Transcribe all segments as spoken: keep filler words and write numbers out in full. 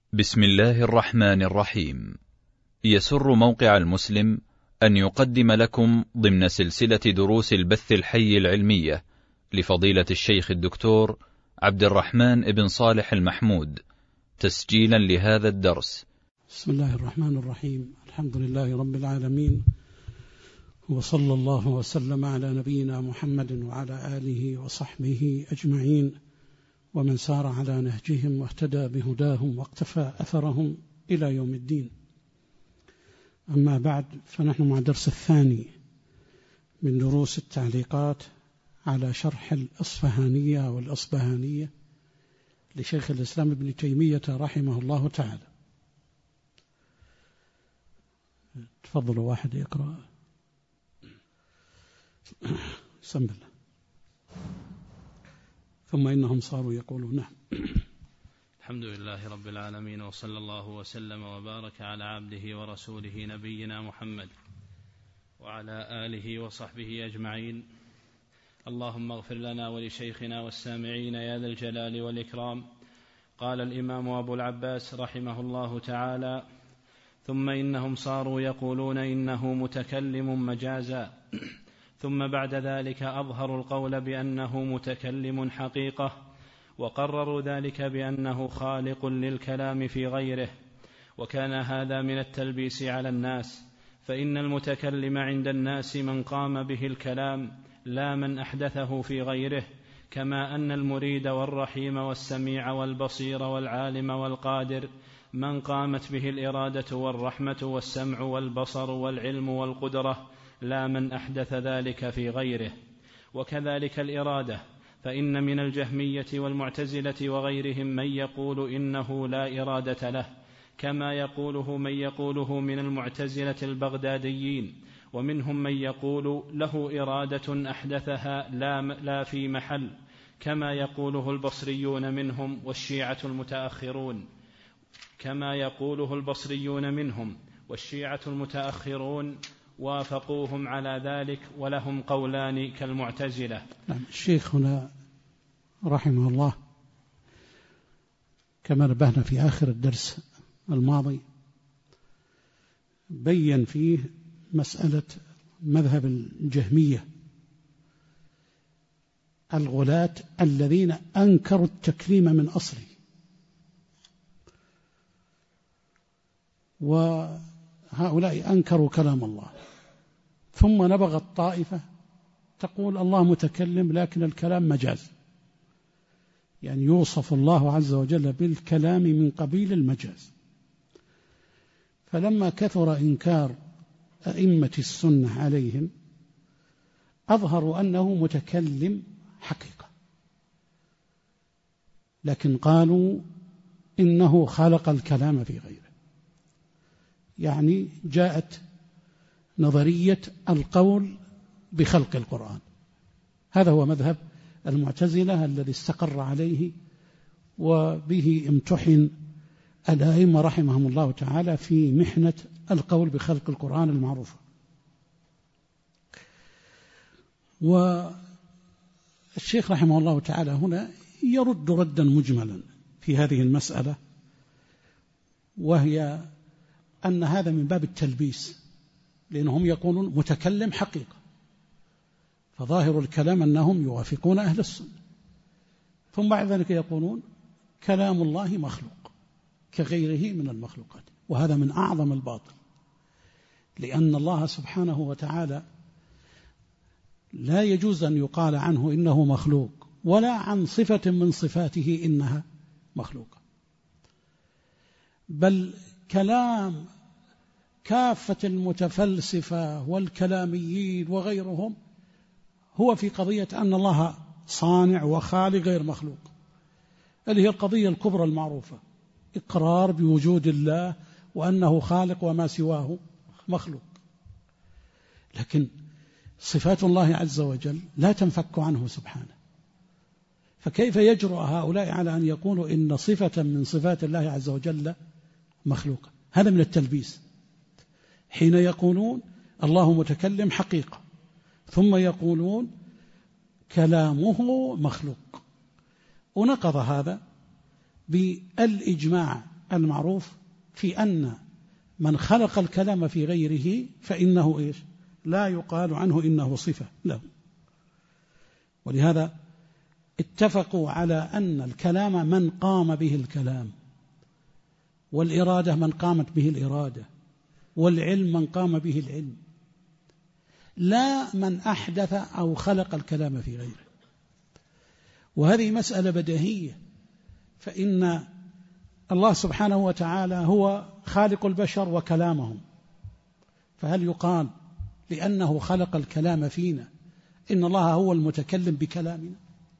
بسم الله الرحمن الرحيم. يسر موقع المسلم أن يقدم لكم ضمن سلسلة دروس البث الحي العلمية لفضيلة الشيخ الدكتور عبد الرحمن بن صالح المحمود تسجيلا لهذا الدرس. بسم الله الرحمن الرحيم. الحمد لله رب العالمين، وصلى الله وسلم على نبينا محمد وعلى آله وصحبه أجمعين، ومن سار على نهجهم واهتدى بهداهم واقتفى أثرهم إلى يوم الدين. أما بعد، فنحن مع الدرس الثاني من دروس التعليقات على شرح الأصفهانية والأصبهانية لشيخ الإسلام ابن تيمية رحمه الله تعالى. تفضلوا واحد يقرأ. بسم الله. ثم إنهم صاروا يقولون. نعم. الحمد لله رب العالمين، وصلى الله وسلم وبارك على عبده ورسوله نبينا محمد وعلى آله وصحبه أجمعين. اللهم اغفر لنا ولشيخنا والسامعين يا ذا الجلال والإكرام. قال الإمام أبو العباس رحمه الله تعالى: ثم إنهم صاروا يقولون إنه متكلم مجازا، ثم بعد ذلك أظهروا القول بأنه متكلم حقيقة، وقرروا ذلك بأنه خالق للكلام في غيره، وكان هذا من التلبيس على الناس، فإن المتكلم عند الناس من قام به الكلام لا من أحدثه في غيره، كما أن المريد والرحيم والسميع والبصير والعالم والقادر من قامت به الإرادة والرحمة والسمع والبصر والعلم والقدرة لا من أحدث ذلك في غيره. وكذلك الإرادة، فإن من الجهمية والمعتزلة وغيرهم من يقول إنه لا إرادة له، كما يقوله من يقوله من المعتزلة البغداديين، ومنهم من يقول له إرادة أحدثها لا, لا في محل، كما يقوله البصريون منهم والشيعة المتأخرون كما يقوله البصريون منهم والشيعة المتأخرون وافقوهم على ذلك، ولهم قولان كالمعتزلة. نعم. الشيخ هنا رحمه الله كما نبهنا في آخر الدرس الماضي بيّن فيه مسألة مذهب الجهمية الغلاة الذين أنكروا التكليم من أصله، وهؤلاء أنكروا كلام الله، ثم نبغت طائفة تقول الله متكلم لكن الكلام مجاز، يعني يوصف الله عز وجل بالكلام من قبيل المجاز. فلما كثر إنكار أئمة السنة عليهم أظهروا أنه متكلم حقيقة، لكن قالوا إنه خلق الكلام في غيره، يعني جاءت نظرية القول بخلق القرآن. هذا هو مذهب المعتزلة الذي استقر عليه وبه امتحن الأئمة رحمهم الله تعالى في محنة القول بخلق القرآن المعروفة. والشيخ رحمه الله تعالى هنا يرد ردا مجملا في هذه المسألة، وهي أن هذا من باب التلبيس، لأنهم يقولون متكلم حقيقة، فظاهر الكلام أنهم يوافقون أهل السنة، ثم بعد ذلك يقولون كلام الله مخلوق كغيره من المخلوقات، وهذا من أعظم الباطل، لأن الله سبحانه وتعالى لا يجوز أن يقال عنه إنه مخلوق، ولا عن صفة من صفاته إنها مخلوقة، بل كلام كافة المتفلسفة والكلاميين وغيرهم هو في قضية أن الله صانع وخالق غير مخلوق، اللي هي القضية الكبرى المعروفة، إقرار بوجود الله وأنه خالق وما سواه مخلوق. لكن صفات الله عز وجل لا تنفك عنه سبحانه، فكيف يجرؤ هؤلاء على أن يقولوا إن صفة من صفات الله عز وجل مخلوقة؟ هذا من التلبيس، حين يقولون الله متكلم حقيقة ثم يقولون كلامه مخلوق. ونقض هذا بالإجماع المعروف في أن من خلق الكلام في غيره فإنه إيش؟ لا يقال عنه إنه صفة له. ولهذا اتفقوا على أن الكلام من قام به الكلام، والإرادة من قامت به الإرادة، والعلم من قام به العلم، لا من أحدث أو خلق الكلام في غيره. وهذه مسألة بديهية، فإن الله سبحانه وتعالى هو خالق البشر وكلامهم، فهل يقال لأنه خلق الكلام فينا إن الله هو المتكلم بكلامنا؟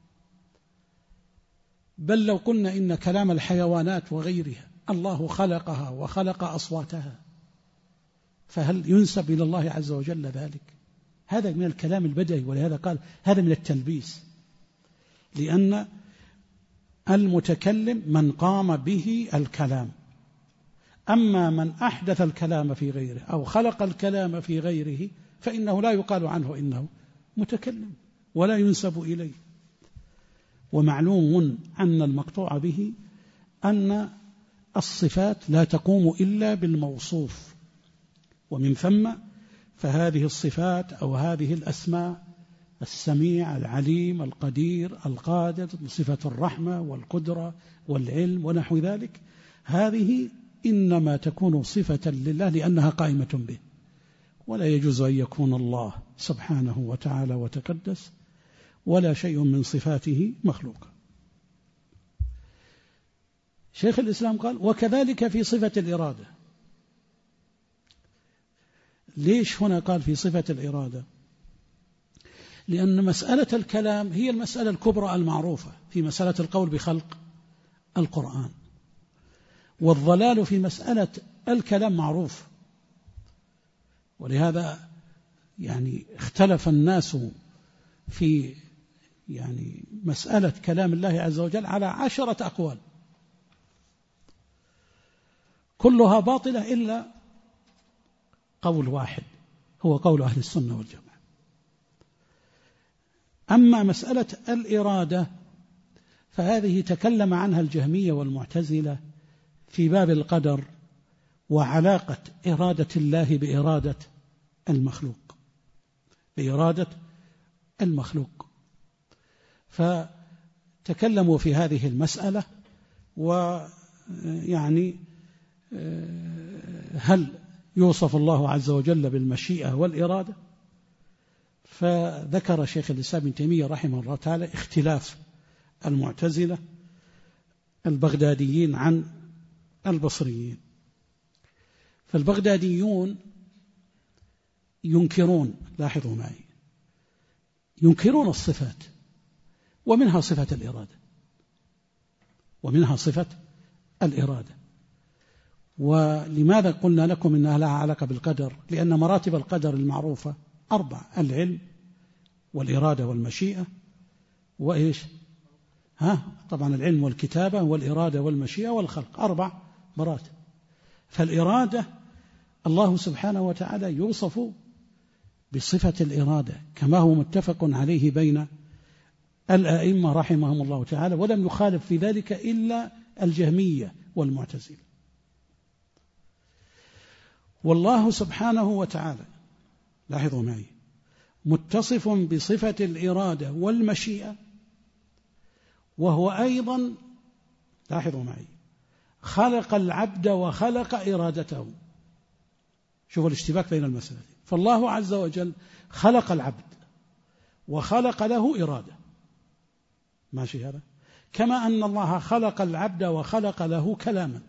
بل لو قلنا إن كلام الحيوانات وغيرها الله خلقها وخلق أصواتها، فهل ينسب إلى الله عز وجل ذلك؟ هذا من الكلام البديهي، ولهذا قال هذا من التلبيس، لأن المتكلم من قام به الكلام، أما من أحدث الكلام في غيره أو خلق الكلام في غيره فإنه لا يقال عنه إنه متكلم ولا ينسب إليه. ومعلوم أن المقطوع به أن الصفات لا تقوم إلا بالموصوف، ومن ثم فهذه الصفات أو هذه الأسماء السميع العليم القدير القادر، صفة الرحمة والقدرة والعلم ونحو ذلك، هذه إنما تكون صفة لله لأنها قائمة به، ولا يجوز أن يكون الله سبحانه وتعالى وتقدس ولا شيء من صفاته مخلوق. شيخ الإسلام قال وكذلك في صفة الإرادة. ليش هنا قال في صفة الإرادة؟ لأن مسألة الكلام هي المسألة الكبرى المعروفة في مسألة القول بخلق القرآن، والضلال في مسألة الكلام معروف. ولهذا يعني اختلف الناس في يعني مسألة كلام الله عز وجل على عشرة أقوال كلها باطلة إلا قول واحد هو قول أهل السنة والجماعة. أما مسألة الإرادة فهذه تكلم عنها الجهمية والمعتزلة في باب القدر وعلاقة إرادة الله بإرادة المخلوق بإرادة المخلوق فتكلموا في هذه المسألة، ويعني هل يوصف الله عز وجل بالمشيئة والإرادة؟ فذكر شيخ الإسلام ابن تيمية رحمه الله تعالى اختلاف المعتزلة البغداديين عن البصريين. فالبغداديون ينكرون، لاحظوا معي، ينكرون الصفات ومنها صفة الإرادة ومنها صفة الإرادة. ولماذا قلنا لكم إنها لها علاقة بالقدر؟ لأن مراتب القدر المعروفة أربع: العلم والإرادة والمشيئة وإيش؟ ها طبعا العلم والكتابة والإرادة والمشيئة والخلق، أربع مراتب. فالإرادة الله سبحانه وتعالى يوصف بصفة الإرادة كما هو متفق عليه بين الأئمة رحمهم الله تعالى، ولم يخالف في ذلك إلا الجهمية والمعتزلة. والله سبحانه وتعالى لاحظوا معي متصف بصفة الإرادة والمشيئة، وهو أيضا لاحظوا معي خلق العبد وخلق إرادته. شوفوا الاشتباك بين المسألتين. فالله عز وجل خلق العبد وخلق له إرادة، ماشي هذا؟ كما أن الله خلق العبد وخلق له كلاما.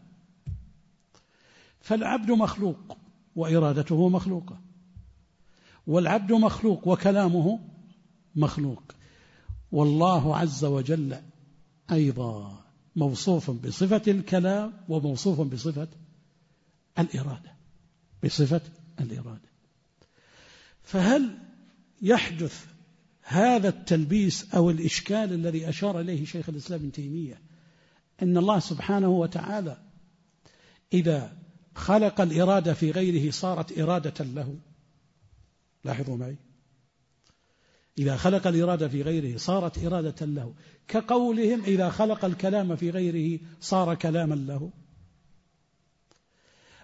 فالعبد مخلوق وإرادته مخلوقة، والعبد مخلوق وكلامه مخلوق، والله عز وجل أيضا موصوف بصفة الكلام وموصوف بصفة الإرادة بصفة الإرادة. فهل يحدث هذا التلبيس أو الإشكال الذي أشار إليه شيخ الإسلام ابن تيمية أن الله سبحانه وتعالى إذا خلق الإرادة في غيره صارت إرادة له؟ لاحظوا معي، إذا خلق الإرادة في غيره صارت إرادة له، كقولهم إذا خلق الكلام في غيره صار كلاما له.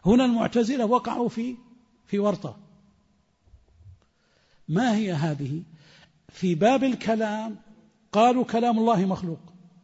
هنا المعتزلة وقعوا في في ورطة. ما هي هذه؟ في باب الكلام قالوا كلام الله مخلوق،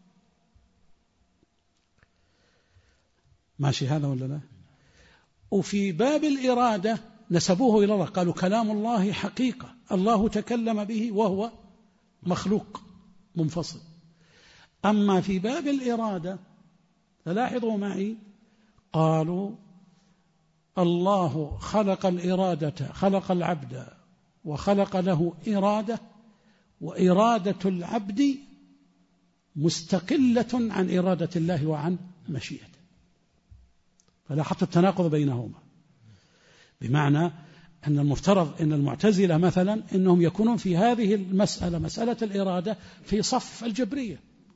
ماشي هذا ولا لا؟ وفي باب الإرادة نسبوه إلى الله، قالوا كلام الله حقيقة، الله تكلم به وهو مخلوق منفصل. أما في باب الإرادة فلاحظوا معي، قالوا الله خلق الإرادة، خلق العبد وخلق له إرادة، وإرادة العبد مستقلة عن إرادة الله وعن مشيئته. فلاحظت التناقض بينهما، بمعنى أن المفترض أن المعتزلة مثلا أنهم يكونون في هذه المسألة، مسألة الإرادة، في صف الجبرية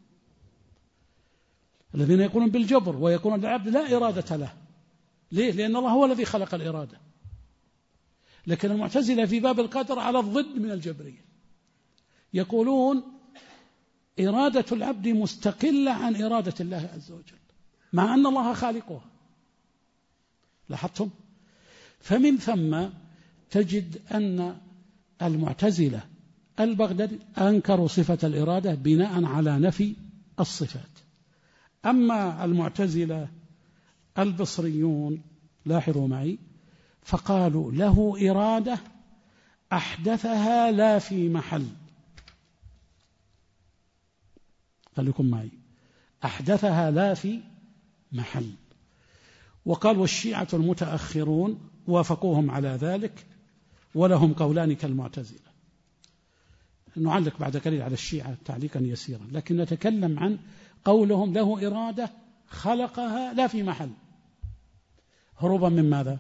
الذين يقولون بالجبر ويقولون العبد لا إرادة له. ليه؟ لأن الله هو الذي خلق الإرادة. لكن المعتزلة في باب القدر على الضد من الجبرية، يقولون إرادة العبد مستقلة عن إرادة الله عز وجل مع أن الله خالقها. لاحظتم؟ فمن ثم تجد أن المعتزلة البغدادي أنكروا صفة الإرادة بناء على نفي الصفات. أما المعتزلة البصريون لاحظوا معي، فقالوا له إرادة أحدثها لا في محل. خليكم معي، أحدثها لا في محل. وقال والشيعة المتأخرون وافقوهم على ذلك، ولهم قولان كالمعتزلة. نعلق بعد قليل على الشيعة تعليقا يسيرا، لكن نتكلم عن قولهم له إرادة خلقها لا في محل، هروبا من ماذا؟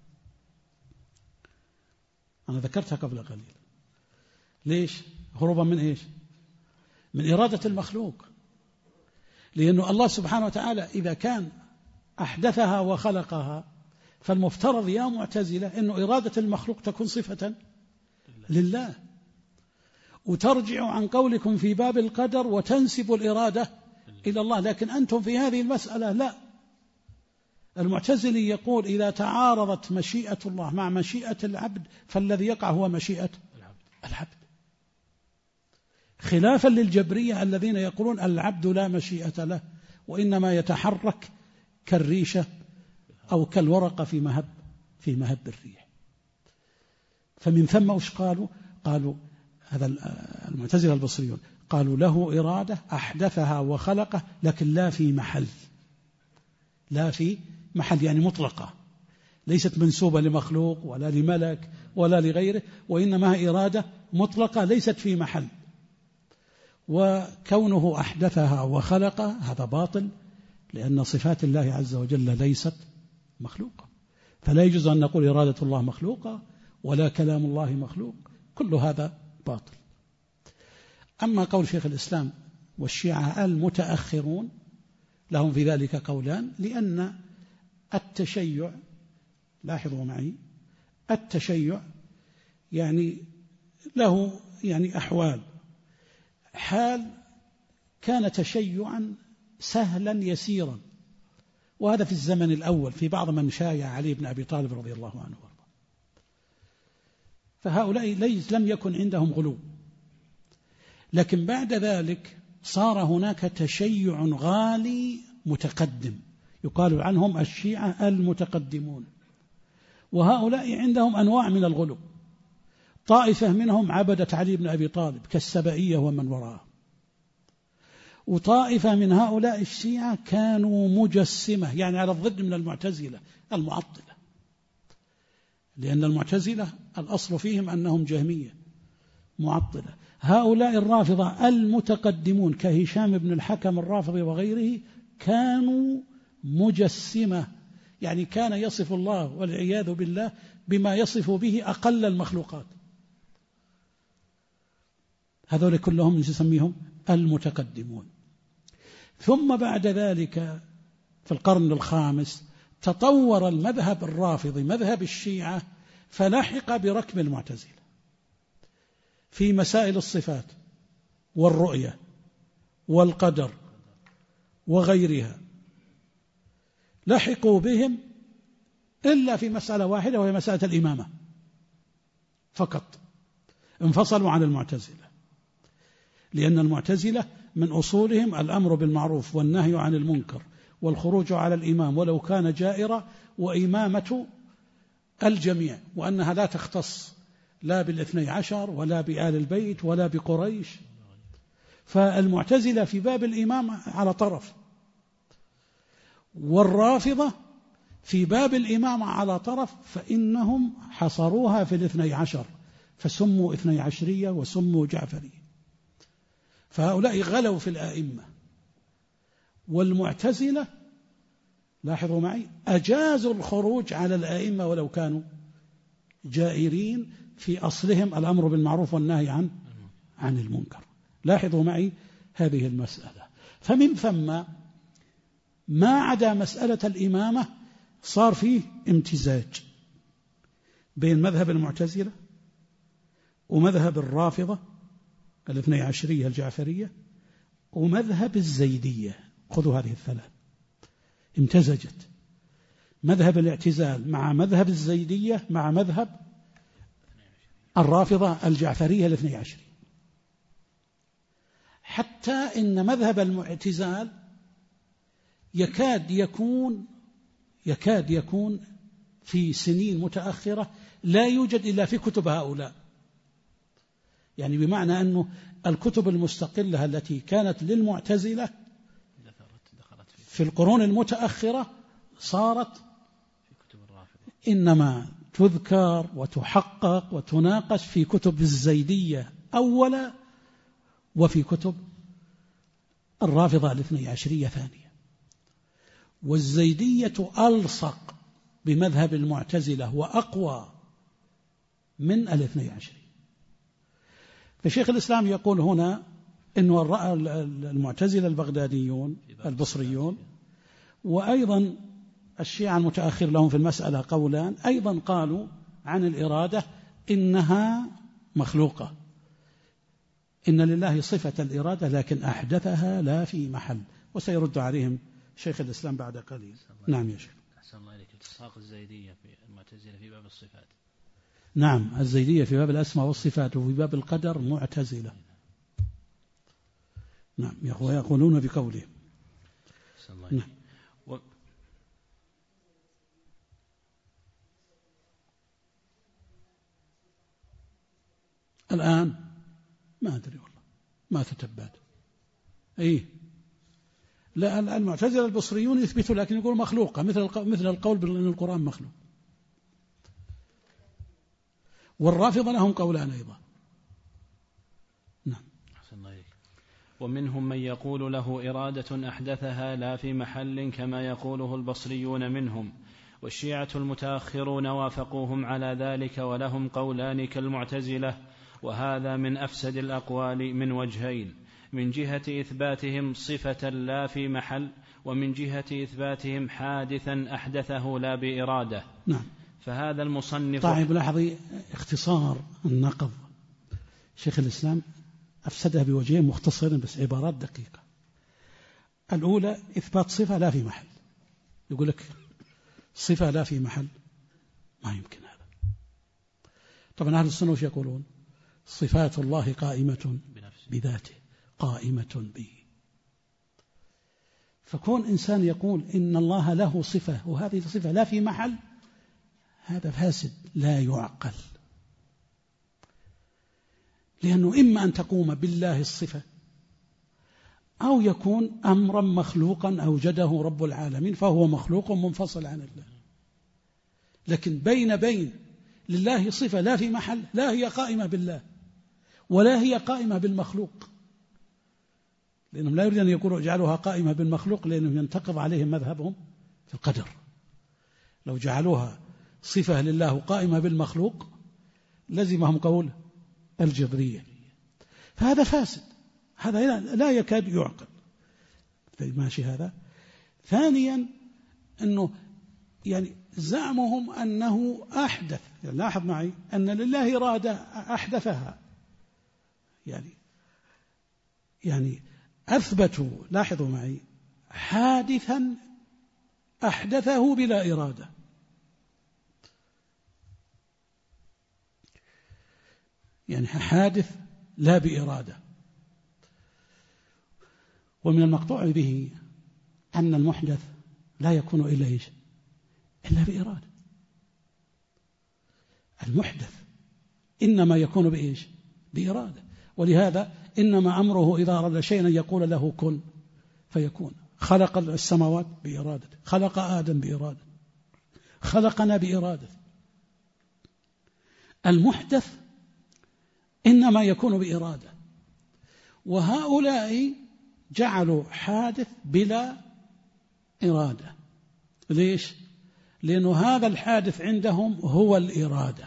أنا ذكرتها قبل قليل. ليش؟ هروبا من إيش؟ من إرادة المخلوق. لأنه الله سبحانه وتعالى إذا كان أحدثها وخلقها، فالمفترض يا معتزلة أنه إرادة المخلوق تكون صفة لله، وترجع عن قولكم في باب القدر وتنسب الإرادة إلى الله. لكن أنتم في هذه المسألة لا. المعتزلي يقول إذا تعارضت مشيئة الله مع مشيئة العبد فالذي يقع هو مشيئة العبد، خلافا للجبرية الذين يقولون العبد لا مشيئة له، وإنما يتحرك كالريشة أو كالورقة في مهب في مهب الريح. فمن ثم وش قالوا؟ قالوا هذا المعتزلة البصريون قالوا له إرادة أحدثها وخلقه، لكن لا في محل، لا في محل يعني مطلقة، ليست منسوبة لمخلوق ولا لملك ولا لغيره، وإنما إرادة مطلقة ليست في محل. وكونه أحدثها وخلقها هذا باطل، لأن صفات الله عز وجل ليست مخلوقة، فلا يجوز أن نقول إرادة الله مخلوقة ولا كلام الله مخلوق، كل هذا باطل. أما قول شيخ الإسلام والشيعة المتأخرون لهم في ذلك قولان، لأن التشيع، لاحظوا معي، التشيع يعني له يعني أحوال. حال كان تشيعا سهلا يسيرا، وهذا في الزمن الأول في بعض من شايع علي بن أبي طالب رضي الله عنه وارضاه، فهؤلاء ليس لم يكن عندهم غلو. لكن بعد ذلك صار هناك تشيع غالي متقدم، يقال عنهم الشيعة المتقدمون، وهؤلاء عندهم أنواع من الغلو. طائفة منهم عبدت علي بن أبي طالب كالسبائية ومن وراءه، وطائفة من هؤلاء الشيعة كانوا مجسمة، يعني على الضد من المعتزلة المعطلة، لأن المعتزلة الأصل فيهم أنهم جهمية معطلة. هؤلاء الرافضة المتقدمون كهشام بن الحكم الرافضي وغيره كانوا مجسمة، يعني كان يصف الله والعياذ بالله بما يصف به أقل المخلوقات. هذول كلهم نسميهم المتقدمون. ثم بعد ذلك في القرن الخامس تطور المذهب الرافضي مذهب الشيعة، فلحق بركب المعتزلة في مسائل الصفات والرؤية والقدر وغيرها، لحقوا بهم إلا في مسألة واحدة وهي مسألة الإمامة فقط، انفصلوا عن المعتزلة، لأن المعتزلة من أصولهم الأمر بالمعروف والنهي عن المنكر والخروج على الإمام ولو كان جائرا، وإمامة الجميع، وأنها لا تختص لا بالاثني عشر ولا بآل البيت ولا بقريش. فالمعتزلة في باب الإمام على طرف، والرافضة في باب الإمام على طرف، فإنهم حصروها في الاثني عشر فسموا اثني عشرية وسموا جعفرية. فهؤلاء غلوا في الآئمة، والمعتزلة لاحظوا معي أجازوا الخروج على الآئمة ولو كانوا جائرين، في أصلهم الأمر بالمعروف والنهي عن عن المنكر. لاحظوا معي هذه المسألة. فمن ثم ما عدا مسألة الإمامة صار فيه امتزاج بين مذهب المعتزلة ومذهب الرافضة الاثني عشرية الجعفرية ومذهب الزيدية. خذوا هذه الثلاث، امتزجت مذهب الاعتزال مع مذهب الزيدية مع مذهب الرافضة الجعفرية الاثني عشرية، حتى إن مذهب المعتزال يكاد يكون يكاد يكون في سنين متأخرة لا يوجد إلا في كتب هؤلاء، يعني بمعنى أنه الكتب المستقلة التي كانت للمعتزلة في القرون المتأخرة صارت إنما تذكر وتحقق وتناقش في كتب الزيدية أولا وفي كتب الرافضة الاثني عشرية ثانية. والزيدية ألصق بمذهب المعتزلة وأقوى من الاثني عشرية. فشيخ الإسلام يقول هنا إنه المعتزلة البغداديون البصريون وأيضا الشيعة المتأخر لهم في المسألة قولان، أيضا قالوا عن الإرادة إنها مخلوقة، إن لله صفة الإرادة لكن أحدثها لا في محل، وسيرد عليهم شيخ الإسلام بعد قليل. نعم يا شيخ. أحسن الله إليك. التصاق الزيدية في المعتزلة في باب الصفات. نعم، الزيدية في باب الأسماء والصفات، وفي باب القدر معتزلة. نعم، يقولون بقولهم. نعم. و... الآن ما أدري والله، ما تتبعت. أي لا، المعتزلة البصريون يثبتوا لكن يقولوا مخلوقة، مثل مثل القول بأن القرآن مخلوق. والرافضة لهم قولان أيضا. نعم. أحسن الله إليك. ومنهم من يقول له إرادة أحدثها لا في محل كما يقوله البصريون منهم، والشيعة المتأخرون وافقوهم على ذلك ولهم قولان كالمعتزلة، وهذا من أفسد الأقوال من وجهين: من جهة إثباتهم صفة لا في محل، ومن جهة إثباتهم حادثا أحدثه لا بإرادة. نعم. فهذا المصنف. طيب لاحظي اختصار النقض، شيخ الإسلام أفسدها بوجهين مختصرين بس عبارات دقيقة. الأولى إثبات صفة لا في محل، يقول لك صفة لا في محل، ما يمكن هذا. طبعا أهل السنة وش يقولون؟ صفات الله قائمة بذاته قائمة به. فكون إنسان يقول إن الله له صفة وهذه الصفة لا في محل، هذا فاسد لا يعقل، لأنه إما أن تقوم بالله الصفة أو يكون أمرا مخلوقا أوجده رب العالمين فهو مخلوق منفصل عن الله. لكن بين بين لله صفة لا في محل، لا هي قائمة بالله ولا هي قائمة بالمخلوق، لأنهم لا يريد أن يقولوا اجعلوها قائمة بالمخلوق، لأنهم ينتقض عليهم مذهبهم في القدر. لو جعلوها صفة لله قائمة بالمخلوق لزمهم قول الجبرية، فهذا فاسد، هذا لا يكاد يعقل. طيب ماشي هذا. ثانيا أنه يعني زعمهم أنه أحدث، يعني لاحظ معي أن لله إرادة أحدثها، يعني يعني أثبتوا، لاحظوا معي، حادثا أحدثه بلا إرادة. يعني حادث لا بإرادة. ومن المقطوع به أن المحدث لا يكون إلا إيش؟ إلا بإرادة. المحدث إنما يكون بإيش؟ بإرادة. ولهذا إنما أمره إذا أراد شيئا يقول له كن فيكون. خلق السماوات بإرادة، خلق آدم بإرادة، خلقنا بإرادة. المحدث إنما يكون بإرادة. وهؤلاء جعلوا حادث بلا إرادة. ليش؟ لأنه هذا الحادث عندهم هو الإرادة،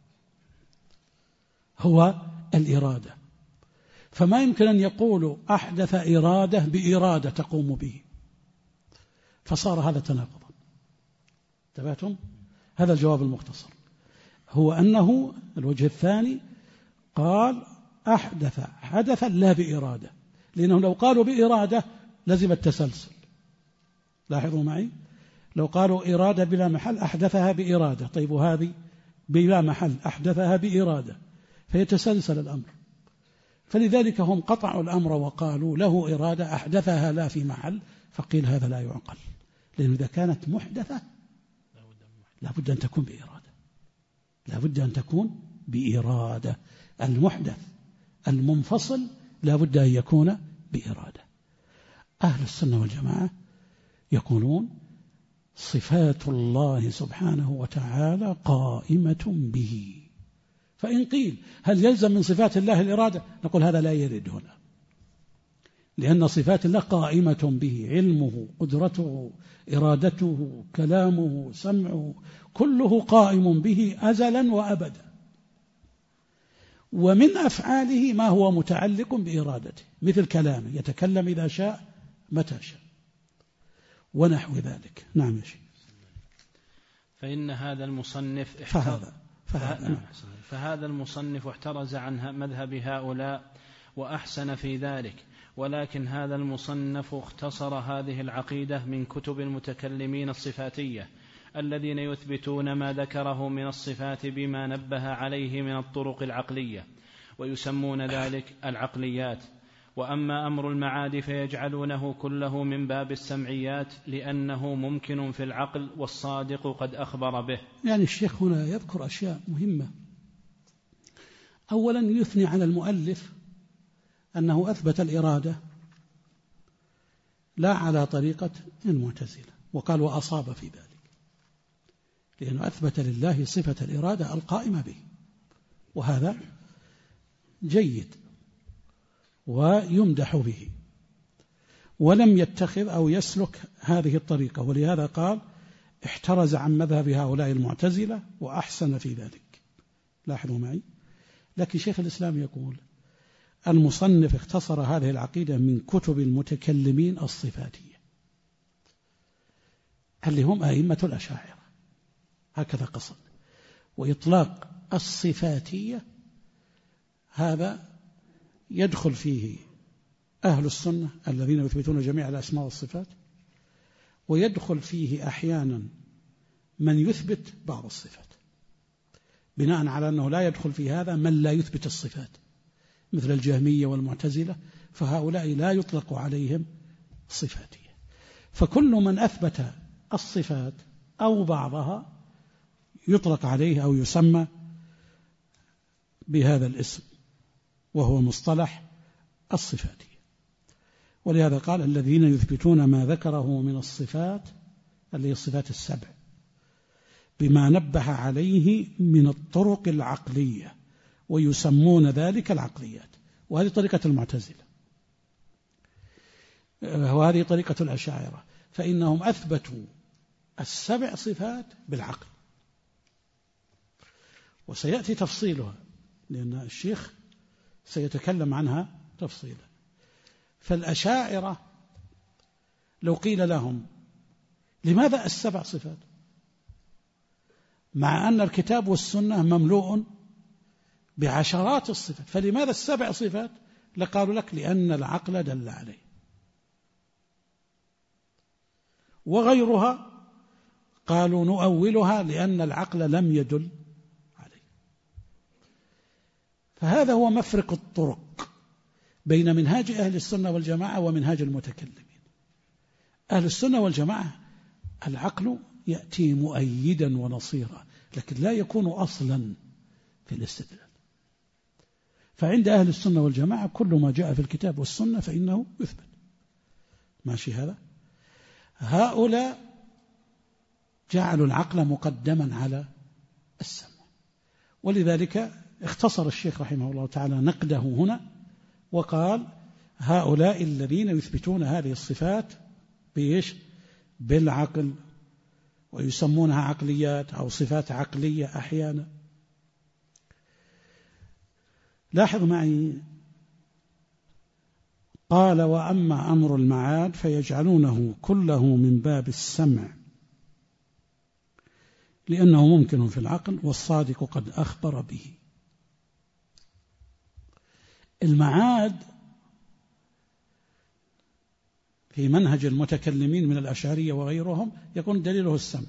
هو الإرادة. فما يمكن أن يقولوا أحدث إرادة بإرادة تقوم به، فصار هذا تناقضا. انتبهتم؟ هذا الجواب المختصر، هو أنه الوجه الثاني قال أحدث حدثا لا بإرادة، لأنه لو قالوا بإرادة لزم التسلسل. لاحظوا معي، لو قالوا إرادة بلا محل أحدثها بإرادة، طيب وهذه بلا محل أحدثها بإرادة، فيتسلسل الأمر. فلذلك هم قطعوا الأمر وقالوا له إرادة أحدثها لا في محل، فقيل هذا لا يعقل، لأنه إذا كانت محدثة لا بد أن تكون بإرادة، لا بد أن تكون بإرادة. المحدث المنفصل لا بد أن يكون بإرادة. أهل السنة والجماعة يقولون صفات الله سبحانه وتعالى قائمة به. فإن قيل هل يلزم من صفات الله الإرادة؟ نقول هذا لا يرد هنا، لأن صفات الله قائمة به، علمه، قدرته، إرادته، كلامه، سمعه، كله قائم به أزلا وأبدا. ومن أفعاله ما هو متعلق بإرادته، مثل كلامه، يتكلم إذا شاء متى شاء ونحو ذلك. نعم يا شيخ. فإن هذا المصنف فهذا فهذا, فهذا المصنف احترز عن مذهب هؤلاء وأحسن في ذلك، ولكن هذا المصنف اختصر هذه العقيدة من كتب المتكلمين الصفاتية الذين يثبتون ما ذكره من الصفات بما نبه عليه من الطرق العقلية، ويسمون ذلك العقليات. وأما أمر المعاد فيجعلونه كله من باب السمعيات، لأنه ممكن في العقل والصادق قد أخبر به. يعني الشيخ هنا يذكر أشياء مهمة. أولا يثني على المؤلف أنه أثبت الإرادة لا على طريقة المعتزلة، وقال وأصاب في ذلك، لأنه أثبت لله صفة الإرادة القائمة به، وهذا جيد ويمدح به، ولم يتخذ أو يسلك هذه الطريقة، ولهذا قال احترز عن مذهب هؤلاء المعتزلة وأحسن في ذلك. لاحظوا معي. لكن شيخ الإسلام يقول المصنف اختصر هذه العقيدة من كتب المتكلمين الصفاتية اللي هم أئمة الأشاعرة، هكذا قصد. وإطلاق الصفاتية هذا يدخل فيه أهل السنة الذين يثبتون جميع الأسماء والصفات، ويدخل فيه أحيانا من يثبت بعض الصفات، بناء على أنه لا يدخل في هذا من لا يثبت الصفات مثل الجهمية والمعتزلة، فهؤلاء لا يطلق عليهم صفاتية. فكل من أثبت الصفات أو بعضها يطلق عليه أو يسمى بهذا الاسم، وهو مصطلح الصفاتية. ولهذا قال الذين يثبتون ما ذكره من الصفات اللي هي الصفات السبع بما نبه عليه من الطرق العقلية، ويسمون ذلك العقليات. وهذه طريقة المعتزلة، وهذه طريقة الأشاعرة، فإنهم أثبتوا السبع صفات بالعقل، وسيأتي تفصيلها لأن الشيخ سيتكلم عنها تفصيلا. فالأشاعرة لو قيل لهم لماذا السبع صفات مع أن الكتاب والسنة مملوء بعشرات الصفات، فلماذا السبع صفات؟ لقالوا لك لأن العقل دل عليه، وغيرها قالوا نؤولها لأن العقل لم يدل عليه. فهذا هو مفرق الطرق بين منهاج أهل السنة والجماعة ومنهاج المتكلمين. أهل السنة والجماعة العقل يأتي مؤيدا ونصيرا، لكن لا يكون أصلا في الاستدلال. فعند أهل السنة والجماعة كل ما جاء في الكتاب والسنة فإنه يثبت. ماشي هذا؟ هؤلاء جعلوا العقل مقدما على السمع، ولذلك اختصر الشيخ رحمه الله تعالى نقده هنا وقال هؤلاء الذين يثبتون هذه الصفات بإيش؟ بالعقل، ويسمونها عقليات أو صفات عقلية أحيانا. لاحظ معي، قال وأما أمر المعاد فيجعلونه كله من باب السمع لأنه ممكن في العقل والصادق قد أخبر به. المعاد في منهج المتكلمين من الأشعرية وغيرهم يكون دليله السمع.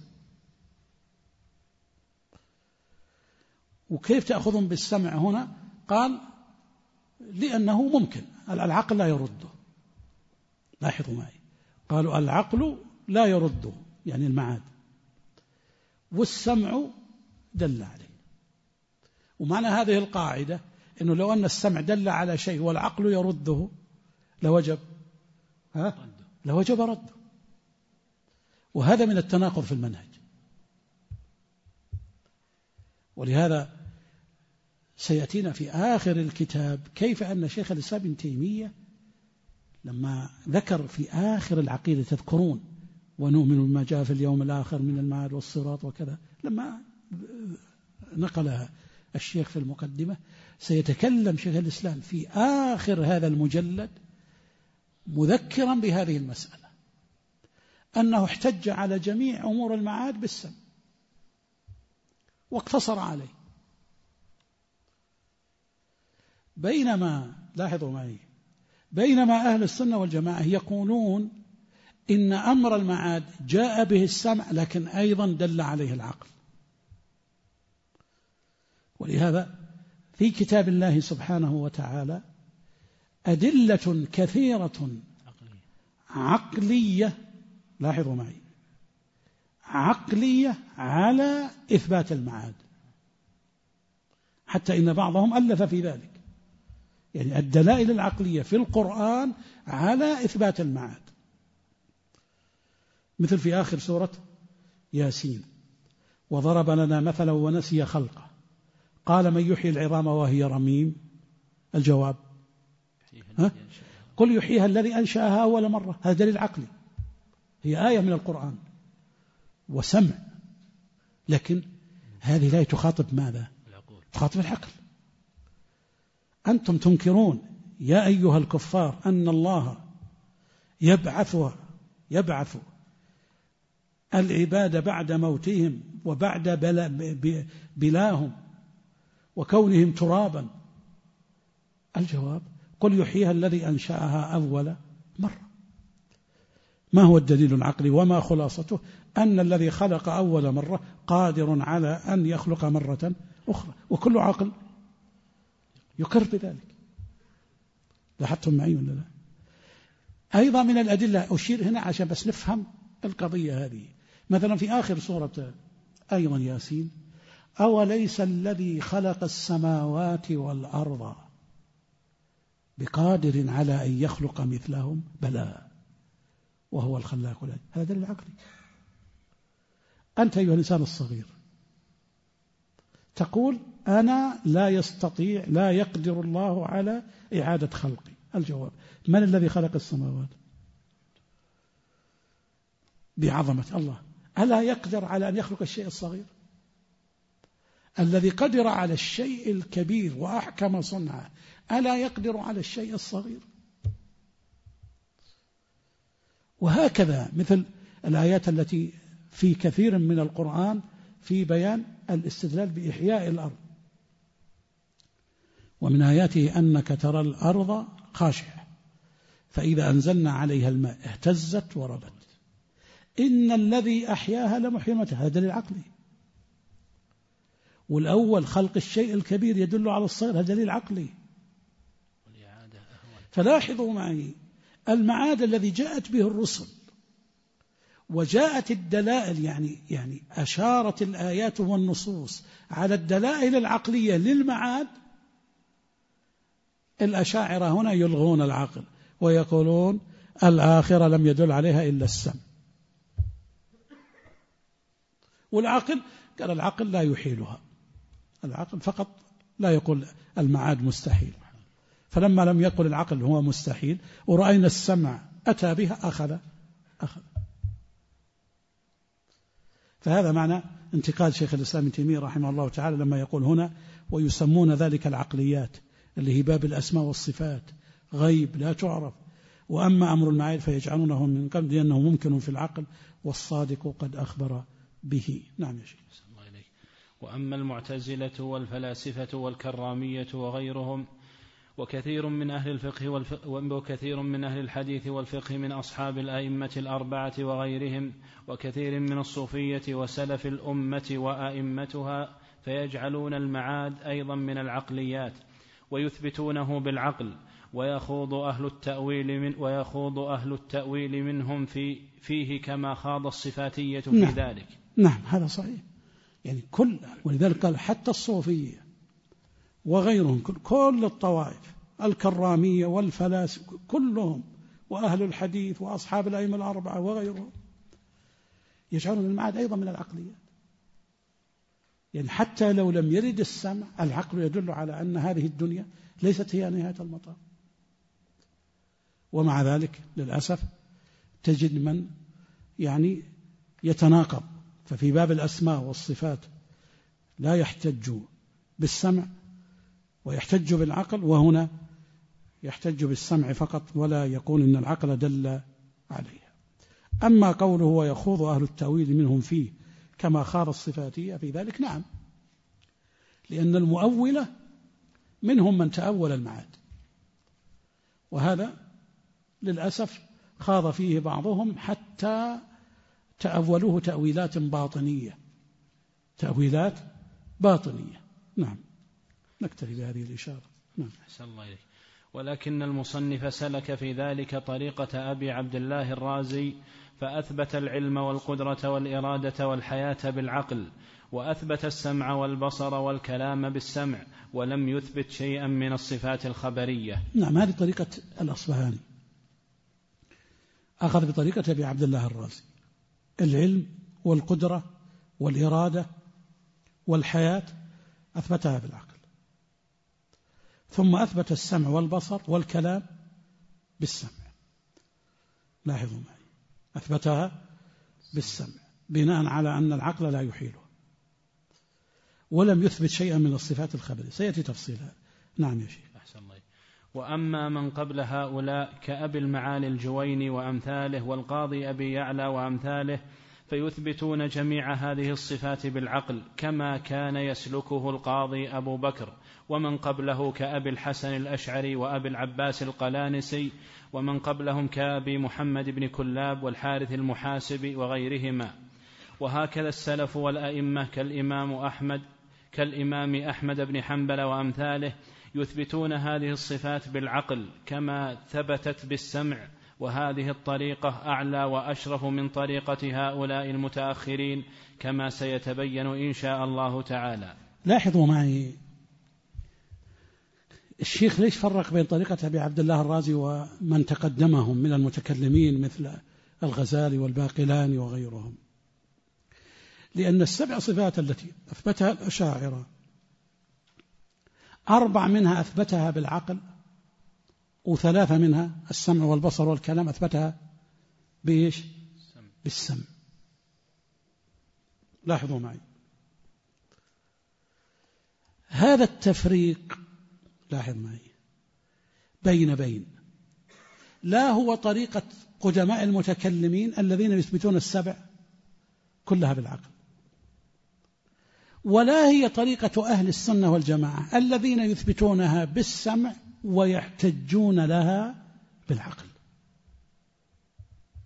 وكيف تأخذون بالسمع هنا؟ قال لأنه ممكن، العقل لا يرده. لاحظوا معي، قالوا العقل لا يرده يعني المعاد، والسمع دل عليه. ومعنى هذه القاعدة أنه لو أن السمع دل على شيء والعقل يرده لوجب ها؟ لوجب رده. وهذا من التناقض في المنهج. ولهذا سيأتينا في آخر الكتاب كيف أن شيخ الإسلام ابن تيمية لما ذكر في آخر العقيدة، تذكرون ونؤمن بما جاء في اليوم الآخر من المعاد والصراط وكذا، لما نقلها الشيخ في المقدمة، سيتكلم شيخ الإسلام في آخر هذا المجلد مذكرا بهذه المسألة، أنه احتج على جميع أمور المعاد بالسمع واقتصر عليه. بينما لاحظوا معي، بينما أهل السنة والجماعة يقولون إن أمر المعاد جاء به السمع لكن أيضا دل عليه العقل. ولهذا في كتاب الله سبحانه وتعالى أدلة كثيرة عقلية، لاحظوا معي، عقلية على إثبات المعاد، حتى إن بعضهم ألف في ذلك، يعني الدلائل العقلية في القرآن على إثبات المعاد. مثل في آخر سورة ياسين: وضرب لنا مثلا ونسي خلقه قال من يحيي العظام وهي رميم. الجواب ها؟ قل يحييها الذي أنشأها أول مرة. هذا دليل عقلي، هي آية من القرآن وسمع، لكن هذه لا تخاطب ماذا؟ تخاطب العقل. أنتم تنكرون يا أيها الكفار أن الله يبعث يبعث العباد بعد موتهم وبعد بلا بلاهم وكونهم ترابا. الجواب: قل يحييها الذي أنشأها أول مرة. ما هو الدليل العقلي وما خلاصته؟ أن الذي خلق أول مرة قادر على أن يخلق مرة أخرى، وكل عقل يقر بذلك. لاحظتم معي ولا لا؟ أيضا من الأدلة أشير هنا عشان بس نفهم القضية هذه، مثلا في آخر سورة أيضا ياسين: أوليس الذي خلق السماوات والأرض بقادر على أن يخلق مثلهم بلى وهو الخلاق العليم. هذا دليل عقلي. أنت أيها الإنسان الصغير تقول أنا لا يستطيع لا يقدر الله على إعادة خلقي. الجواب: من الذي خلق السماوات؟ بعظمة الله. ألا يقدر على أن يخلق الشيء الصغير؟ الذي قدر على الشيء الكبير وأحكم صنعه ألا يقدر على الشيء الصغير؟ وهكذا مثل الآيات التي في كثير من القرآن في بيان الاستدلال بإحياء الأرض: ومن آياته أنك ترى الأرض خاشعة فإذا أنزلنا عليها الماء اهتزت وربت إن الذي أحياها لمحيي الموتى. هذا دليل عقلي. والأول خلق الشيء الكبير يدل على الصغير، هذا دليل عقلي. فلاحظوا معي المعاد الذي جاءت به الرسل وجاءت الدلائل، يعني يعني أشارت الآيات والنصوص على الدلائل العقلية للمعاد. الأشاعرة هنا يلغون العقل ويقولون الآخرة لم يدل عليها إلا السمع، والعقل قال العقل لا يحيلها، العقل فقط لا يقول المعاد مستحيل. فلما لم يقل العقل هو مستحيل ورأينا السمع أتى بها أخذ أخذ فهذا معنى انتقاد شيخ الإسلام ابن تيمية رحمه الله تعالى لما يقول هنا ويسمون ذلك العقليات اللي هي باب الأسماء والصفات غيب لا تعرف، وأما أمر المعاد فيجعلونه من قبل لأنه ممكن في العقل والصادق قد أخبر به. نعم يا شيخ. وأما المعتزلة والفلاسفة والكرامية وغيرهم وكثير من أهل الفقه والفقه وكثير من أهل الحديث والفقه من أصحاب الأئمة الأربعة وغيرهم وكثير من الصوفية وسلف الأمة وأئمتها فيجعلون المعاد أيضا من العقليات ويثبتونه بالعقل، ويخوض أهل التأويل من ويخوض أهل التأويل منهم في فيه كما خاض الصفاتية في نعم. ذلك. نعم هذا صحيح، يعني كل ولذلك قال حتى الصوفية وغيرهم كل الطوائف الكرامية والفلاسفة كلهم وأهل الحديث وأصحاب الأئمة الأربعة وغيرهم يجعلون المعاد أيضا من العقليات. يعني حتى لو لم يرد السمع العقل يدل على أن هذه الدنيا ليست هي نهاية المطاف. ومع ذلك للأسف تجد من يعني يتناقض، ففي باب الأسماء والصفات لا يحتج بالسمع ويحتج بالعقل، وهنا يحتج بالسمع فقط ولا يقول إن العقل دل عليها. أما قوله ويخوض أهل التأويل منهم فيه كما خاض الصفاتية في ذلك، نعم، لأن المؤولة منهم من تأول المعاد، وهذا للأسف خاض فيه بعضهم حتى تأولوه تأويلات باطنية تأويلات باطنية. نعم نكتفي بهذه الإشارة. نعم. أحسن الله إليك. ولكن المصنف سلك في ذلك طريقة أبي عبد الله الرازي فأثبت العلم والقدرة والإرادة والحياة بالعقل، وأثبت السمع والبصر والكلام بالسمع، ولم يثبت شيئا من الصفات الخبرية. نعم هذه طريقة الأصبهاني، أخذ بطريقة أبي عبد الله الرازي، العلم والقدرة والإرادة والحياة أثبتها بالعقل، ثم أثبت السمع والبصر والكلام بالسمع. لاحظوا معي، أثبتها بالسمع بناء على أن العقل لا يحيله، ولم يثبت شيئا من الصفات الخبرية، سيأتي تفصيلها. نعم يا شيخ. أحسن الله. وأما من قبل هؤلاء كأبي المعالي الجويني وأمثاله والقاضي أبي يعلى وأمثاله فيثبتون جميع هذه الصفات بالعقل كما كان يسلكه القاضي أبو بكر، ومن قبله كأبي الحسن الأشعري وأبي العباس القلانسي، ومن قبلهم كأبي محمد بن كلاب والحارث المحاسب وغيرهما. وهكذا السلف والأئمة كالإمام أحمد كالإمام أحمد بن حنبل وأمثاله يثبتون هذه الصفات بالعقل كما ثبتت بالسمع، وهذه الطريقة أعلى وأشرف من طريقة هؤلاء المتأخرين كما سيتبين إن شاء الله تعالى. لاحظوا معي الشيخ ليش فرق بين طريقة أبي عبد الله الرازي ومن تقدمهم من المتكلمين مثل الغزالي والباقلاني وغيرهم؟ لأن السبع صفات التي أثبتها الأشاعرة أربع منها أثبتها بالعقل، وثلاثة منها السمع والبصر والكلام أثبتها بإيش؟ بالسمع. لاحظوا معي هذا التفريق، لاحظ معي بين بين لا هو طريقة قدماء المتكلمين الذين يثبتون السبع كلها بالعقل، ولا هي طريقة أهل السنة والجماعة الذين يثبتونها بالسمع ويحتجون لها بالعقل.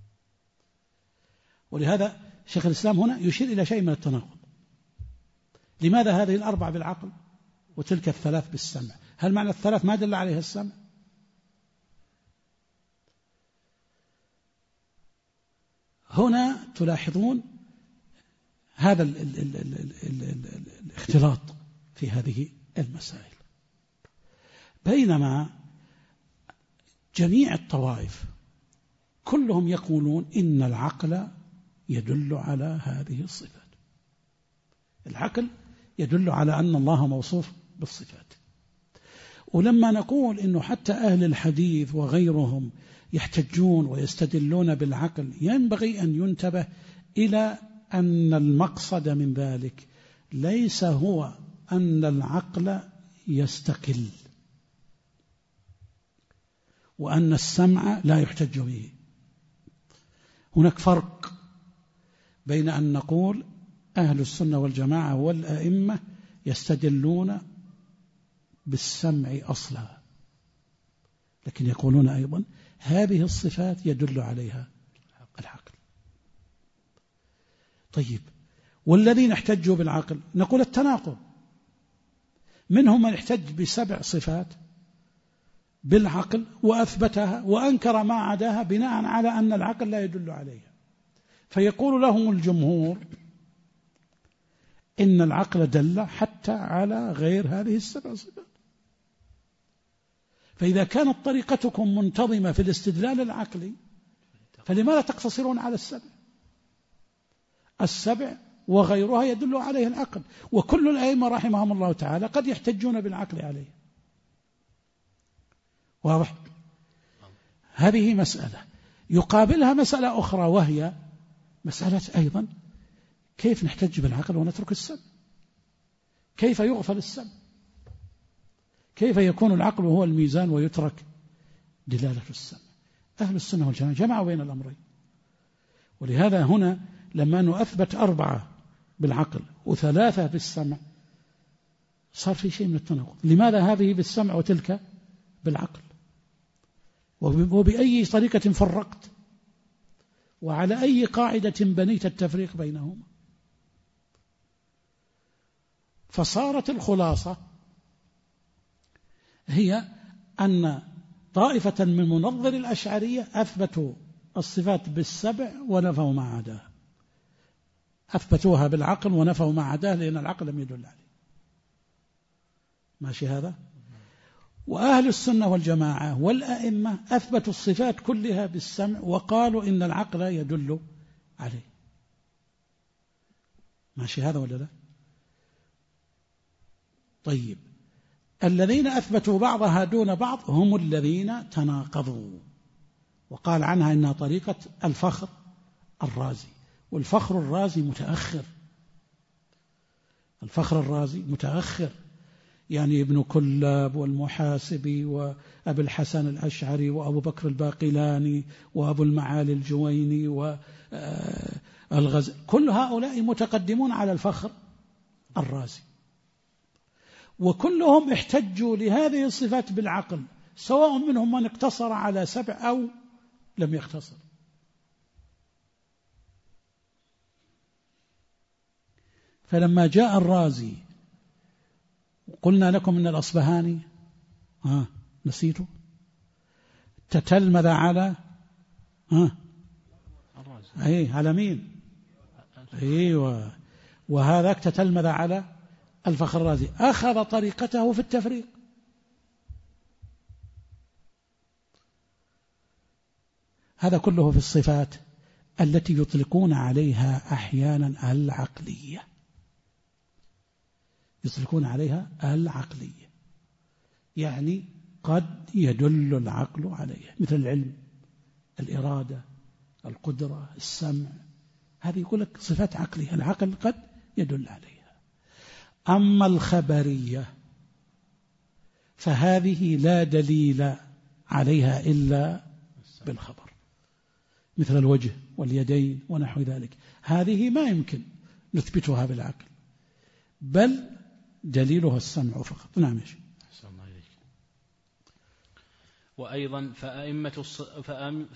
ولهذا شيخ الإسلام هنا يشير إلى شيء من التناقض، لماذا هذه الأربع بالعقل وتلك الثلاث بالسمع؟ هل معنى الثلاث ما دل عليها السمع؟ هنا تلاحظون هذا ال ال ال ال ال ال ال الاختلاط في هذه المسائل، بينما جميع الطوائف كلهم يقولون إن العقل يدل على هذه الصفات. العقل يدل على أن الله موصوف بالصفات. ولما نقول إنه حتى أهل الحديث وغيرهم يحتجون ويستدلون بالعقل، ينبغي أن ينتبه إلى أن المقصد من ذلك ليس هو أن العقل يستقل وأن السمع لا يحتج به. هناك فرق بين أن نقول أهل السنة والجماعة والأئمة يستدلون بالسمع أصلا، لكن يقولون أيضا هذه الصفات يدل عليها العقل. طيب، والذين احتجوا بالعقل نقول التناقض، منهم من احتج بسبع صفات بالعقل وأثبتها وأنكر ما عداها بناء على أن العقل لا يدل عليها، فيقول لهم الجمهور إن العقل دل حتى على غير هذه السبع صفات. فإذا كانت طريقتكم منتظمة في الاستدلال العقلي فلماذا تقتصرون على السبع؟ السبع وغيرها يدل عليه العقل، وكل الأئمة رحمهم الله تعالى قد يحتجون بالعقل عليه. واضح؟ هذه مسألة. يقابلها مسألة أخرى وهي مسألة أيضا كيف نحتج بالعقل ونترك السمع؟ كيف يغفل السمع؟ كيف يكون العقل هو الميزان ويترك دلالة السمع؟ أهل السنة والجماعة جمعوا بين الأمرين، ولهذا هنا لما نثبت أربعة بالعقل وثلاثة بالسمع صار في شيء من التناقض. لماذا هذه بالسمع وتلك بالعقل؟ وبأي طريقة فرقت؟ وعلى أي قاعدة بنيت التفريق بينهما؟ فصارت الخلاصة هي أن طائفة من منظر الأشعرية أثبتوا الصفات بالسبع ونفوا ما عداها، أثبتوها بالعقل ونفوا ما عداه لأن العقل لم يدل عليه. ماشي هذا؟ وأهل السنة والجماعة والأئمة أثبتوا الصفات كلها بالسمع وقالوا إن العقل يدل عليه. ماشي هذا ولا لا؟ طيب، الذين أثبتوا بعضها دون بعض هم الذين تناقضوا، وقال عنها إنها طريقة الفخر الرازي، والفخر الرازي متأخر. الفخر الرازي متأخر، يعني ابن كلاب والمحاسبي وأبو الحسن الأشعري وأبو بكر الباقلاني وأبو المعالي الجويني والغزالي، كل هؤلاء متقدمون على الفخر الرازي، وكلهم احتجوا لهذه الصفات بالعقل، سواء منهم من اقتصر على سبع أو لم يقتصر. فلما جاء الرازي قلنا لكم إن الأصبهاني ها نسيته تتلمذ على ها أي على مين؟ أيوة، وهذاك تتلمذ على الفخر الرازي، أخذ طريقته في التفريق. هذا كله في الصفات التي يطلقون عليها أحيانا العقلية، يطلقون عليها العقلية، يعني قد يدل العقل عليها، مثل العلم، الإرادة، القدرة، السمع، هذه يقول لك صفات عقلية، العقل قد يدل عليها. أما الخبرية فهذه لا دليل عليها إلا بالخبر، مثل الوجه واليدين ونحو ذلك، هذه ما يمكن نثبتها بالعقل، بل دليلها السمع فقط. نعم يا شيخ. وأيضا فأئمة,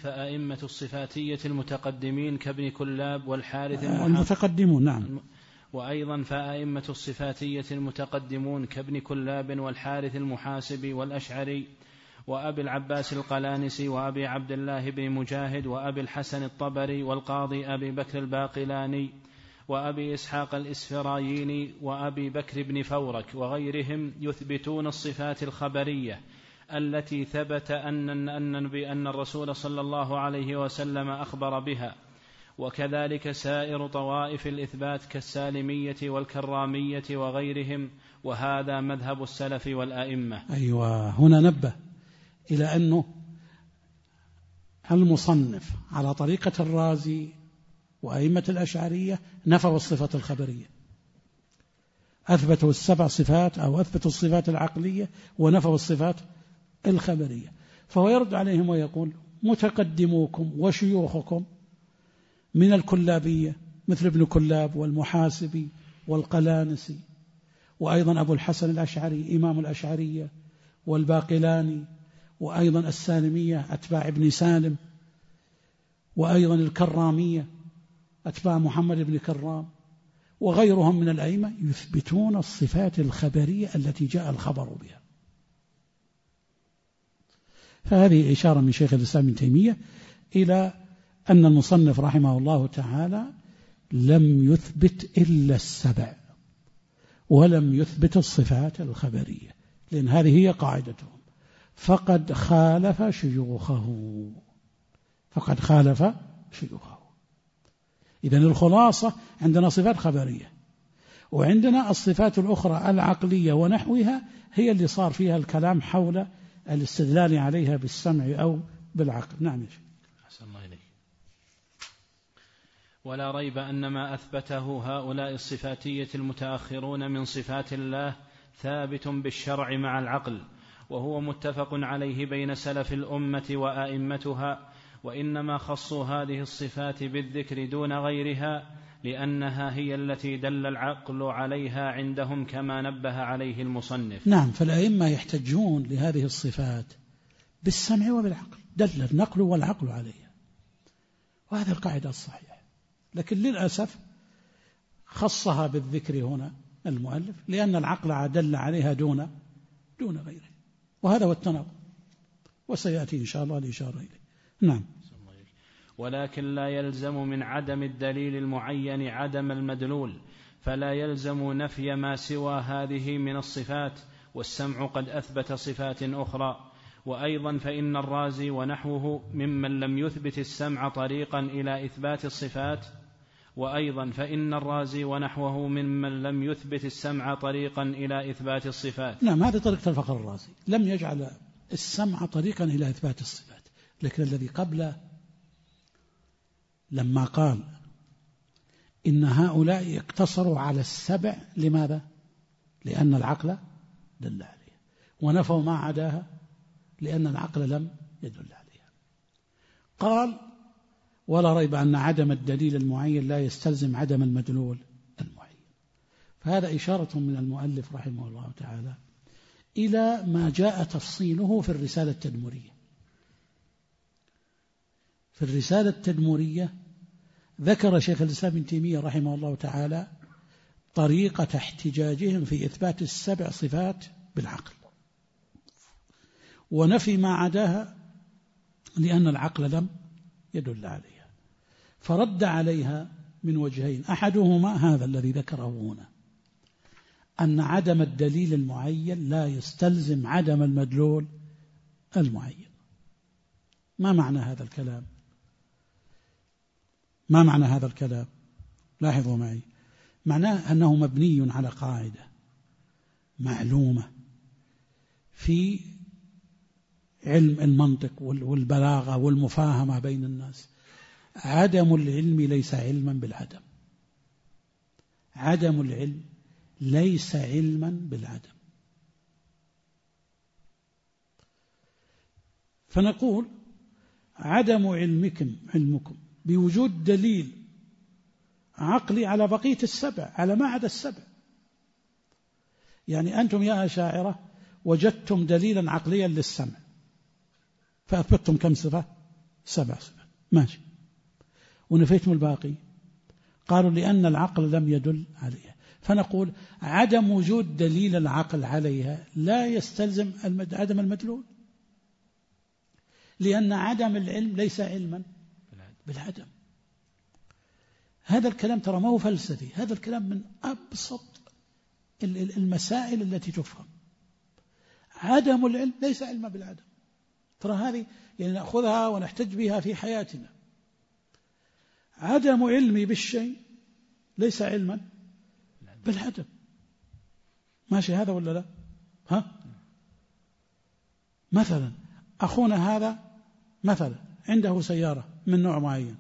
فأئمة الصفاتية المتقدمين كابن كلاب والحارث المتقدمون نعم وأيضا فأئمة الصفاتية المتقدمون كابن كلاب والحارث المحاسبي والأشعري وأبي العباس القلانسي وأبي عبد الله بن مجاهد وأبي الحسن الطبري والقاضي أبي بكر الباقلاني وأبي إسحاق الإسفرايني وأبي بكر بن فورك وغيرهم يثبتون الصفات الخبرية التي ثبت أن, أن, بأن الرسول صلى الله عليه وسلم أخبر بها، وكذلك سائر طوائف الإثبات كالسالمية والكرامية وغيرهم، وهذا مذهب السلف والأئمة. أيوة، هنا نبه إلى أنه المصنف على طريقة الرازي وأئمة الأشعرية نفوا الصفة الخبرية، أثبتوا السبع صفات أو أثبتوا الصفات العقلية ونفوا الصفات الخبرية. فهو يرد عليهم ويقول: متقدموكم وشيوخكم من الكلابية مثل ابن كلاب والمحاسبي والقلانسي، وأيضا أبو الحسن الأشعري إمام الأشعرية والباقلاني، وأيضا السالمية أتباع ابن سالم، وأيضا الكرامية أتباع محمد بن كرام، وغيرهم من الأئمة يثبتون الصفات الخبرية التي جاء الخبر بها. فهذه إشارة من شيخ الإسلام ابن تيمية إلى أن المصنف رحمه الله تعالى لم يثبت إلا السبع ولم يثبت الصفات الخبرية، لأن هذه هي قاعدتهم. فقد خالف شيوخه فقد خالف شيوخه إذن الخلاصة: عندنا صفات خبرية، وعندنا الصفات الأخرى العقلية ونحوها هي اللي صار فيها الكلام حول الاستدلال عليها بالسمع أو بالعقل. نعم. أحسن الله إليك. ولا ريب أن ما أثبته هؤلاء الصفاتية المتأخرون من صفات الله ثابت بالشرع مع العقل، وهو متفق عليه بين سلف الأمة وآئمتها، وإنما خصوا هذه الصفات بالذكر دون غيرها لأنها هي التي دل العقل عليها عندهم كما نبه عليه المصنف. نعم، فالأئمة يحتجون لهذه الصفات بالسمع وبالعقل، دل النقل والعقل عليها، وهذا القاعدة الصحيحة. لكن للأسف خصها بالذكر هنا المؤلف لأن العقل دل عليها دون دون غيره، وهذا هو التناقض، وسيأتي إن شاء الله الإشارة إليه. نعم. ولكن لا يلزم من عدم الدليل المعين عدم المدلول، فلا يلزم نفي ما سوى هذه من الصفات، والسمع قد أثبت صفات أخرى. وأيضا فإن الرازي ونحوه ممن لم يثبت السمع طريقا إلى إثبات الصفات وأيضا فإن الرازي ونحوه ممن لم يثبت السمع طريقا إلى إثبات الصفات. نعم، هذه طريقة الفخر الرازي، لم يجعل السمع طريقا إلى إثبات الصفات. لكن الذي قبله لما قال إن هؤلاء اقتصروا على السبع، لماذا؟ لأن العقل دل عليها، ونفوا ما عداها لأن العقل لم يدل عليها. قال: ولا ريب أن عدم الدليل المعين لا يستلزم عدم المدلول المعين. فهذا إشارة من المؤلف رحمه الله تعالى إلى ما جاء تفصيله في الرسالة التدمرية. في الرسالة التدمرية ذكر شيخ الإسلام ابن تيمية رحمه الله تعالى طريقة احتجاجهم في إثبات السبع صفات بالعقل، ونفي ما عداها لأن العقل لم يدل عليها، فرد عليها من وجهين: أحدهما هذا الذي ذكره هنا، أن عدم الدليل المعين لا يستلزم عدم المدلول المعين. ما معنى هذا الكلام؟ ما معنى هذا الكلام؟ لاحظوا معي، معناه أنه مبني على قاعدة معلومة في علم المنطق والبلاغة والمفاهمة بين الناس: عدم العلم ليس علما بالعدم، عدم العلم ليس علما بالعدم. فنقول عدم علمكم علمكم بوجود دليل عقلي على بقية السبع، على ما عدا السبع. يعني أنتم يا أشاعرة وجدتم دليلا عقليا للسمع فأثبتتم كم صفة؟ سبع صفات، ماشي، ونفيتم الباقي. قالوا لأن العقل لم يدل عليها. فنقول عدم وجود دليل العقل عليها لا يستلزم عدم المدلول، لأن عدم العلم ليس علما بالعدم. هذا الكلام ترى ما هو فلسفي، هذا الكلام من أبسط المسائل التي تفهم. عدم العلم ليس علما بالعدم، ترى هذه يعني نأخذها ونحتج بها في حياتنا. عدم علمي بالشيء ليس علما بالعدم. ماشي هذا ولا لا؟ ها؟ مثلا أخونا هذا مثلا عنده سيارة من نوع معين،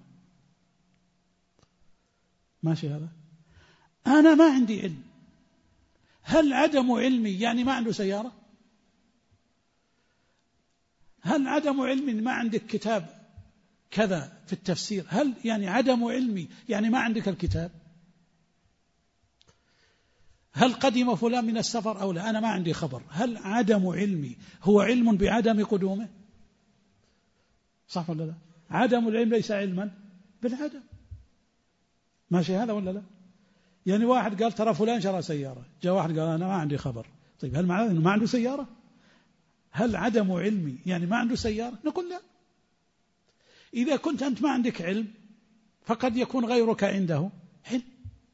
ماشي هذا؟ أنا ما عندي علم، هل عدم علمي يعني ما عنده سيارة؟ هل عدم علمي ما عندك كتاب كذا في التفسير، هل يعني عدم علمي يعني ما عندك الكتاب؟ هل قدم فلان من السفر أو لا؟ أنا ما عندي خبر، هل عدم علمي هو علم بعدم قدومه؟ صح ولا لا؟ عدم العلم ليس علما بالعدم. ماشي هذا ولا لا؟ يعني واحد قال ترى فلان شرى سيارة، جاء واحد قال أنا ما عندي خبر. طيب هل معناه أنه ما عنده سيارة؟ هل عدم علمي يعني ما عنده سيارة؟ نقول لا. إذا كنت أنت ما عندك علم فقد يكون غيرك عنده علم.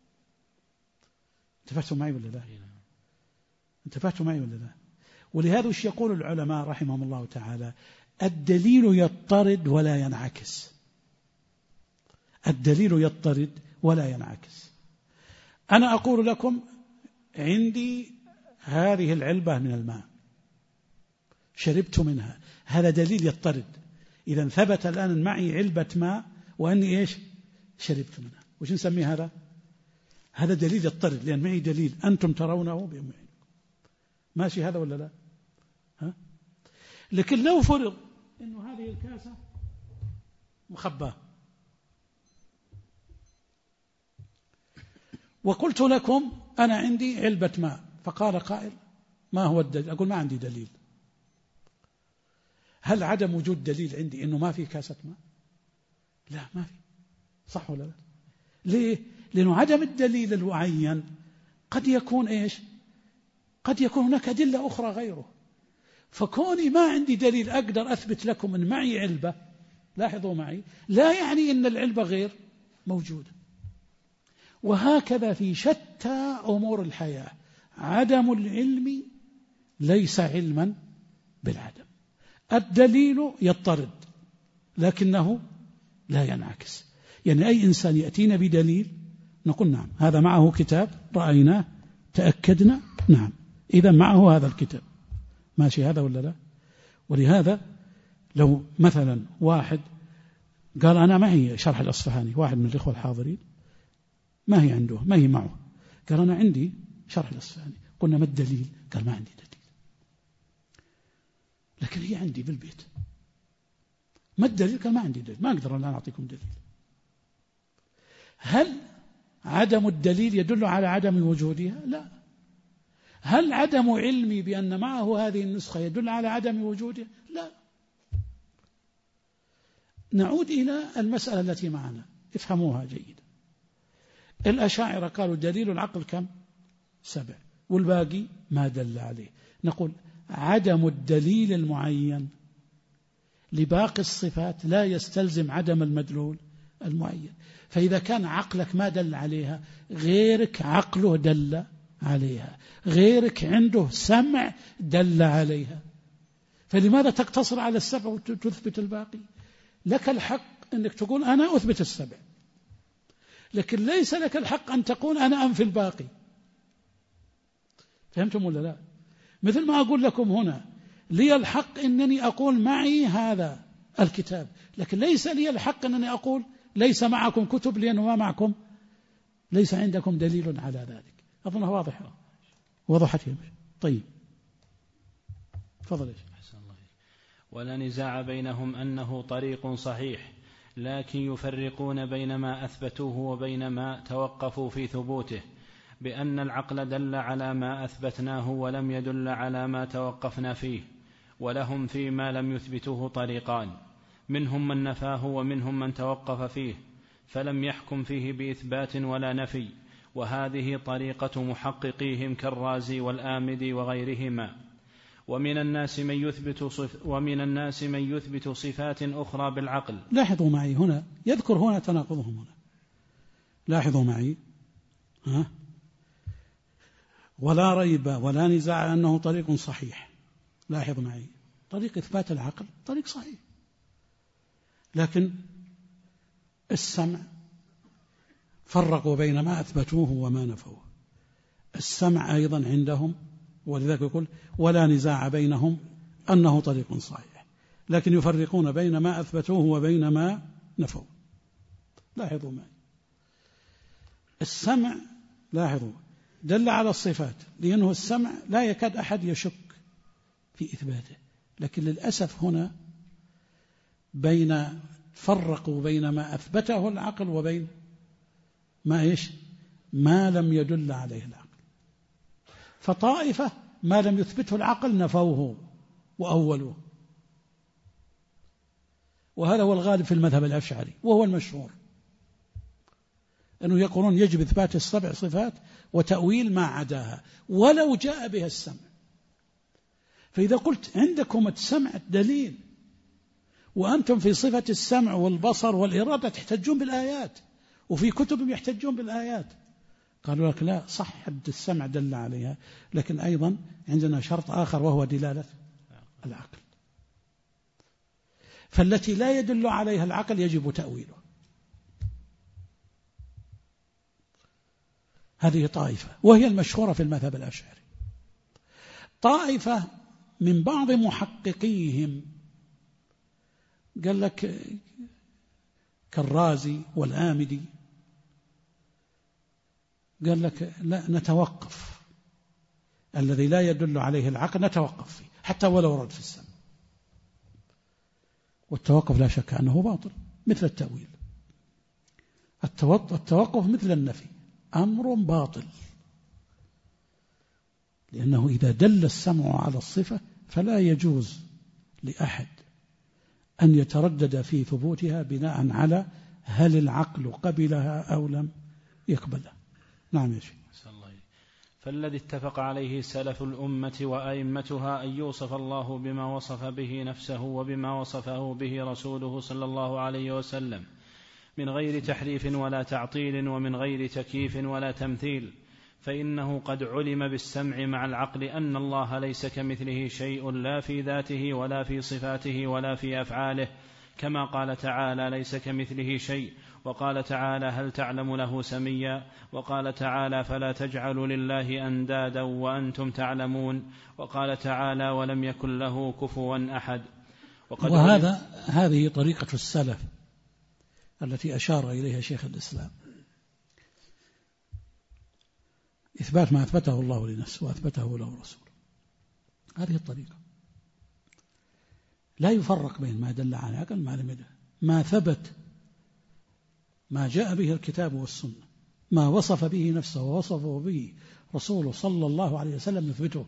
انتبهتوا معي ولا لا؟ انتبهتوا معي ولا لا؟ ولهذا وش يقول العلماء رحمهم الله تعالى؟ الدليل يضطرد ولا ينعكس. الدليل يضطرد ولا ينعكس. أنا أقول لكم عندي هذه العلبة من الماء، شربت منها، هذا دليل يضطرد. إذا ثبت الآن معي علبة ماء وأني إيش شربت منها، وش نسمي هذا؟ هذا دليل يضطرد، لأن معي دليل أنتم ترونه بأعينكم. ماشي هذا ولا لا؟ ها؟ لكن لو فرض إنه هذه الكاسة مخباة وقلت لكم أنا عندي علبة ماء، فقال قائل ما هو الدليل؟ أقول ما عندي دليل. هل عدم وجود دليل عندي إنه ما في كاسة ماء؟ لا ما في. صح ولا لا؟ ليه؟ لأنه عدم الدليل المعين قد يكون إيش؟ قد يكون هناك أدلة أخرى غيره. فكوني ما عندي دليل أقدر أثبت لكم أن معي علبة، لاحظوا معي، لا يعني أن العلبة غير موجودة. وهكذا في شتى أمور الحياة، عدم العلم ليس علما بالعدم. الدليل يضطرد لكنه لا ينعكس. يعني أي إنسان يأتينا بدليل نقول نعم هذا معه كتاب رأيناه تأكدنا، نعم إذا معه هذا الكتاب. ماشي هذا ولا لا؟ ولهذا لو مثلا واحد قال أنا معي شرح الأصفهاني، واحد من الإخوة الحاضرين ما هي عنده، ما هي معه، قال أنا عندي شرح الأصفهاني، قلنا ما الدليل؟ قال ما عندي دليل، لكن هي عندي بالبيت. ما الدليل؟ قال ما عندي دليل، ما أقدر الآن أعطيكم دليل. هل عدم الدليل يدل على عدم وجودها؟ لا. هل عدم علمي بأن معه هذه النسخة يدل على عدم وجودها؟ لا. نعود إلى المسألة التي معنا، افهموها جيدا. الأشاعرة قالوا دليل العقل كم؟ سبع، والباقي ما دل عليه. نقول عدم الدليل المعين لباقي الصفات لا يستلزم عدم المدلول المعين. فإذا كان عقلك ما دل عليها، غيرك عقله دل عليها، غيرك عنده سمع دل عليها، فلماذا تقتصر على السبع وتثبت الباقي؟ لك الحق أنك تقول أنا أثبت السبع، لكن ليس لك الحق أن تقول أنا أنفي الباقي. فهمتم ولا لا؟ مثل ما أقول لكم هنا لي الحق أنني أقول معي هذا الكتاب، لكن ليس لي الحق أنني أقول ليس معكم كتب لأنه ما معكم، ليس عندكم دليل على ذلك. أظنها واضحة، وضحت يا مش. طيب تفضل. ولا نزاع بينهم أنه طريق صحيح، لكن يفرقون بين ما أثبتوه وبين ما توقفوا في ثبوته، بأن العقل دل على ما أثبتناه ولم يدل على ما توقفنا فيه. ولهم فيما لم يثبتوه طريقان، منهم من نفاه ومنهم من توقف فيه، فلم يحكم فيه بإثبات ولا نفي، وهذه طريقة محققيهم كالرازي والآمدي وغيرهما. ومن الناس من يثبت صف ومن الناس من يثبت صفات أخرى بالعقل. لاحظوا معي هنا، يذكر هنا تناقضهم هنا، لاحظوا معي ها؟ ولا ريب ولا نزاع أنه طريق صحيح. لاحظ معي، طريق إثبات العقل طريق صحيح، لكن السمع فرقوا بين ما أثبتوه وما نفوه. السمع أيضا عندهم، ولذلك يقول ولا نزاع بينهم أنه طريق صحيح، لكن يفرقون بين ما أثبتوه وبين ما نفوه. لاحظوا معي، السمع لاحظوا دل على الصفات، لأنه السمع لا يكاد أحد يشك في إثباته، لكن للأسف هنا بين فرقوا بين ما أثبته العقل وبين ما إيش ما لم يدل عليه العقل. فطائفة ما لم يثبته العقل نفوه وأولوه، وهذا هو الغالب في المذهب الأشعري وهو المشهور، أنه يقولون يجب إثبات السبع صفات وتأويل ما عداها ولو جاء بها السمع. فإذا قلت عندكم السمع دليل وأنتم في صفة السمع والبصر والإرادة تحتجون بالآيات، وفي كتب يحتجون بالآيات، قالوا لك لا صح السمع دل عليها، لكن أيضا عندنا شرط آخر وهو دلالة العقل، فالتي لا يدل عليها العقل يجب تأويله. هذه طائفة وهي المشهورة في المذهب الأشعري. طائفة من بعض محققيهم قال لك كالرازي والآمدي، قال لك لا نتوقف، الذي لا يدل عليه العقل نتوقف فيه حتى ولو ورد في السمع. والتوقف لا شك أنه باطل مثل التأويل. التوقف مثل النفي أمر باطل، لأنه إذا دل السمع على الصفة فلا يجوز لأحد أن يتردد في ثبوتها بناء على هل العقل قبلها أو لم يقبلها. نعم يا شيخ. فالذي اتفق عليه سلف الأمة وأئمتها أن يوصف الله بما وصف به نفسه وبما وصفه به رسوله صلى الله عليه وسلم من غير تحريف ولا تعطيل ومن غير تكييف ولا تمثيل، فإنه قد علم بالسمع مع العقل أن الله ليس كمثله شيء لا في ذاته ولا في صفاته ولا في أفعاله، كما قال تعالى ليس كمثله شيء، وقال تعالى هل تعلم له سميا، وقال تعالى فلا تجعلوا لله أندادا وأنتم تعلمون، وقال تعالى ولم يكن له كفوا أحد. وهذا هذه طريقة السلف التي أشار إليها شيخ الإسلام، إثبات ما أثبته الله لنفسه وأثبته له رسوله. هذه الطريقة لا يفرق بين ما دل على العقل ما لم يدل، ما ثبت ما جاء به الكتاب والسنة، ما وصف به نفسه ووصفه به رسوله صلى الله عليه وسلم نثبته.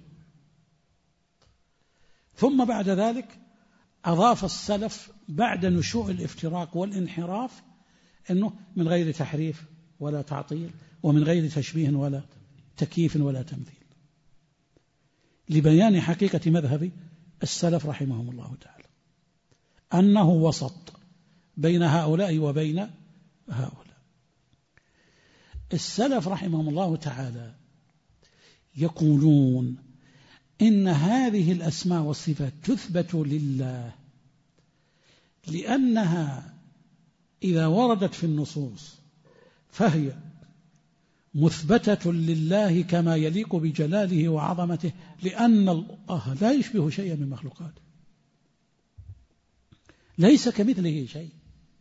ثم بعد ذلك أضاف السلف بعد نشوء الافتراق والانحراف أنه من غير تحريف ولا تعطيل ومن غير تشبيه ولا تكييف ولا تمثيل، لبيان حقيقة مذهب السلف رحمهم الله تعالى أنه وسط بين هؤلاء وبين هؤلاء. السلف رحمهم الله تعالى يقولون إن هذه الأسماء والصفات تثبت لله لأنها إذا وردت في النصوص فهي مثبتة لله كما يليق بجلاله وعظمته، لأن الله لا يشبه شيئا من مخلوقاته، ليس كمثله شيء.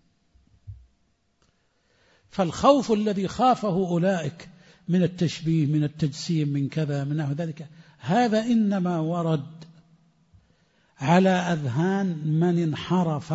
فالخوف الذي خافه أولئك من التشبيه من التجسيم من كذا من نحو ذلك، هذا إنما ورد على أذهان من انحرف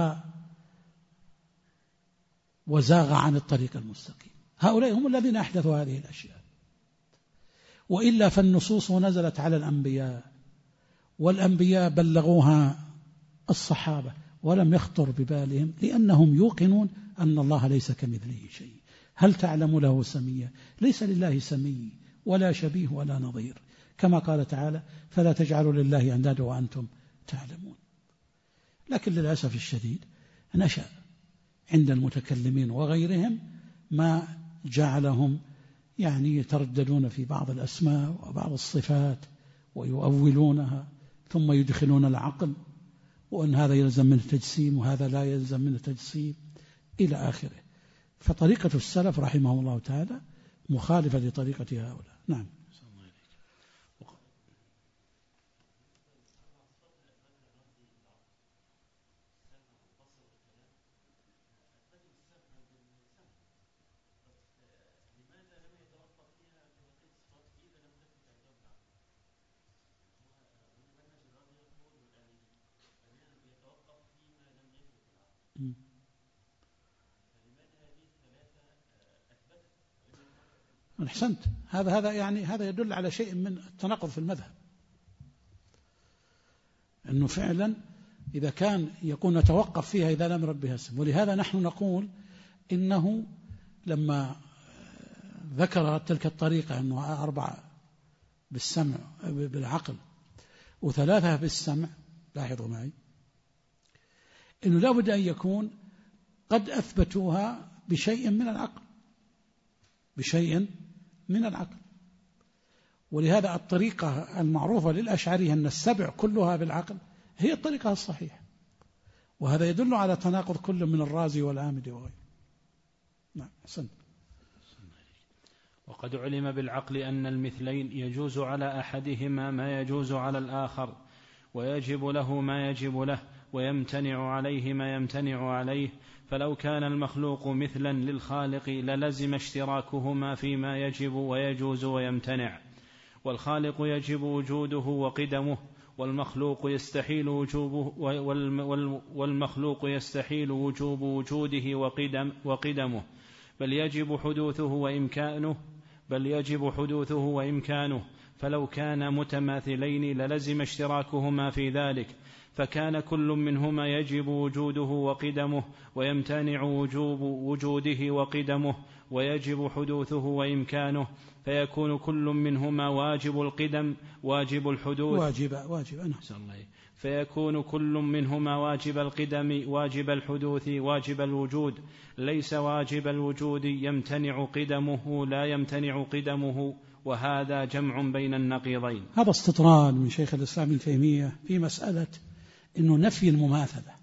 وزاغ عن الطريق المستقيم، هؤلاء هم الذين أحدثوا هذه الأشياء. وإلا فالنصوص نزلت على الأنبياء والأنبياء بلغوها الصحابة ولم يخطر ببالهم لأنهم يوقنون أن الله ليس كمثله شيء. هل تعلم له سميا؟ ليس لله سمي ولا شبيه ولا نظير، كما قال تعالى فلا تجعلوا لله أندادا وأنتم تعلمون. لكن للأسف الشديد نشأ عند المتكلمين وغيرهم ما جعلهم يعني يترددون في بعض الأسماء وبعض الصفات ويؤولونها، ثم يدخلون العقل وأن هذا يلزم منه تجسيم وهذا لا يلزم منه تجسيم إلى آخره. فطريقة السلف رحمه الله تعالى مخالفة لطريقة هؤلاء. نعم. أحسنت. هذا هذا يعني هذا يدل على شيء من التناقض في المذهب، أنه فعلا إذا كان يكون نتوقف فيها إذا لم يرد بها اسم. ولهذا نحن نقول إنه لما ذكر تلك الطريقة أنه أربعة بالسمع بالعقل وثلاثة بالسمع، لاحظوا معي أنه لا بد أن يكون قد أثبتوها بشيء من العقل، بشيء من العقل. ولهذا الطريقة المعروفة للأشعرية أن السبع كلها بالعقل هي الطريقة الصحيحة، وهذا يدل على تناقض كل من الرازي والآمدي وغيره. نعم. حسن. وقد علم بالعقل أن المثلين يجوز على أحدهما ما يجوز على الآخر، ويجب له ما يجب له، ويمتنع عليه ما يمتنع عليه. فلو كان المخلوق مثلا للخالق للزم اشتراكهما فيما يجب ويجوز ويمتنع. والخالق يجب وجوده وقدمه، والمخلوق يستحيل وجوبه والمخلوق يستحيل وجوب وجوده وقدم وقدمه بل يجب حدوثه وإمكانه بل يجب حدوثه وإمكانه. فلو كان متماثلين للزم اشتراكهما في ذلك، فكان كل منهما يجب وجوده وقدمه، ويمتنع وجوب وجوده وقدمه، ويجب حدوثه وإمكانه. فيكون كل منهما واجب القدم واجب الحدوث واجب واجب أنا. فيكون كل منهما واجب القدم واجب الحدوث واجب الوجود، ليس واجب الوجود يمتنع قدمه لا يمتنع قدمه، وهذا جمع بين النقيضين. هذا استطراد من شيخ الإسلام ابن تيمية في مسألة إنه نفي المماثلة.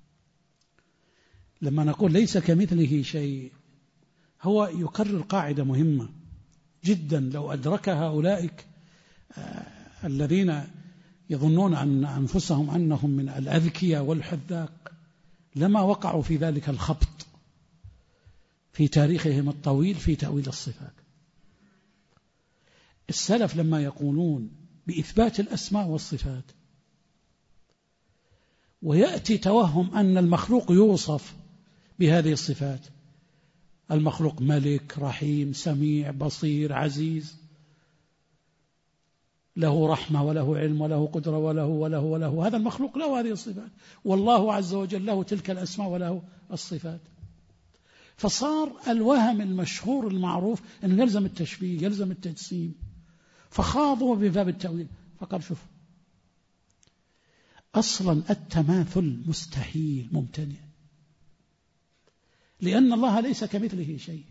لما نقول ليس كمثله شيء، هو يكرر قاعدة مهمة جدا لو أدركها أولئك آه الذين يظنون أن أنفسهم أنهم من الأذكياء والحذاق لما وقعوا في ذلك الخبط في تاريخهم الطويل في تأويل الصفات. السلف لما يقولون بإثبات الأسماء والصفات ويأتي توهم أن المخلوق يوصف بهذه الصفات، المخلوق ملك رحيم سميع بصير عزيز، له رحمة وله علم وله قدرة وله وله وله، هذا المخلوق له هذه الصفات، والله عز وجل له تلك الأسماء وله الصفات. فصار الوهم المشهور المعروف أنه يلزم التشبيه يلزم التجسيم، فخاضوا بباب التأويل. فقال شوف، أصلا التماثل مستحيل ممتنع، لأن الله ليس كمثله شيء،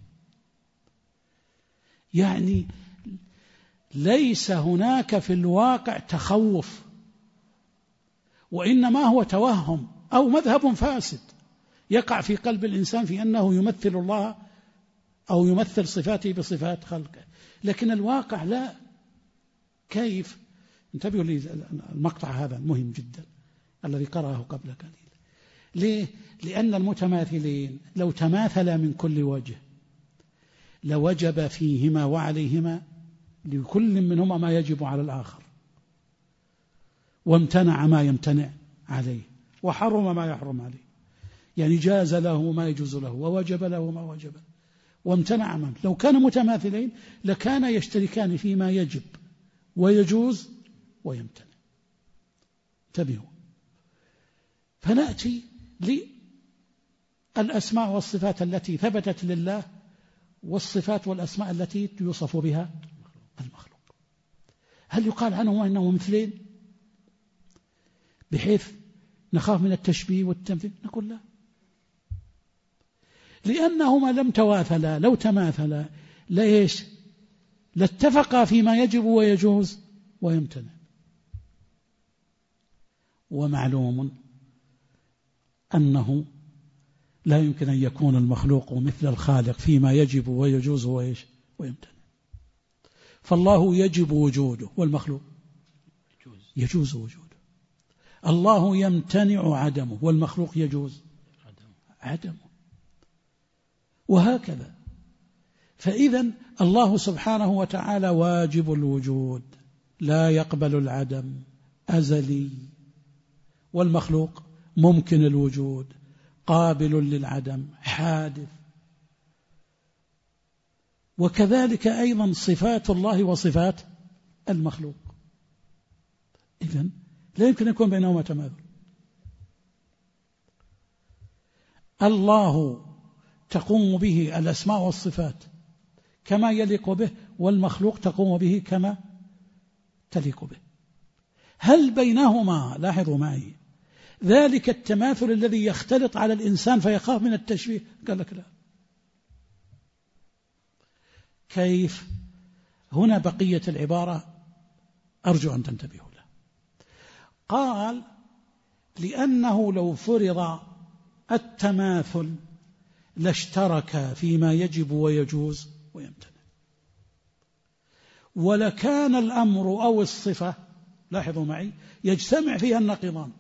يعني ليس هناك في الواقع تخوف، وإنما هو توهم أو مذهب فاسد يقع في قلب الإنسان في أنه يمثل الله أو يمثل صفاته بصفات خلقه، لكن الواقع لا. كيف؟ انتبهوا لي المقطع هذا مهم جدا الذي قرأه قبل قليل. ليه؟ لأن المتماثلين لو تماثلا من كل وجه لوجب فيهما وعليهما لكل منهما ما يجب على الآخر، وامتنع ما يمتنع عليه، وحرم ما يحرم عليه، يعني جاز له ما يجوز له ووجب له ما وجب، وامتنع من. لو كانوا متماثلين لكان يشتركان فيما يجب ويجوز ويمتنع. انتبهوا. فنأتي للأسماء والصفات التي ثبتت لله والصفات والأسماء التي يوصف بها المخلوق. هل يقال عنهم أنهم مثلين بحيث نخاف من التشبيه والتمثيل؟ نقول لا، لأنهما لم تواثلا، لو تماثلا ليش لاتفقا فيما يجب ويجوز ويمتنع. ومعلوم أنه لا يمكن أن يكون المخلوق مثل الخالق فيما يجب ويجوز ويمتنع. فالله يجب وجوده والمخلوق يجوز وجوده. الله يمتنع عدمه والمخلوق يجوز عدمه، وهكذا. فإذا الله سبحانه وتعالى واجب الوجود لا يقبل العدم، أزلي، والمخلوق ممكن الوجود قابل للعدم، حادث. وكذلك أيضا صفات الله وصفات المخلوق. إذن لا يمكن أن يكون بينهما تماثل. الله تقوم به الأسماء والصفات كما يليق به، والمخلوق تقوم به كما تليق به. هل بينهما، لاحظوا معي، ذلك التماثل الذي يختلط على الإنسان فيخاف من التشبيه؟ قال لك لا. كيف؟ هنا بقية العبارة أرجو أن تنتبهوا له. قال لأنه لو فرض التماثل لاشترك فيما يجب ويجوز ويمتنع، ولكان الأمر أو الصفة، لاحظوا معي، يجتمع فيها النقيضان،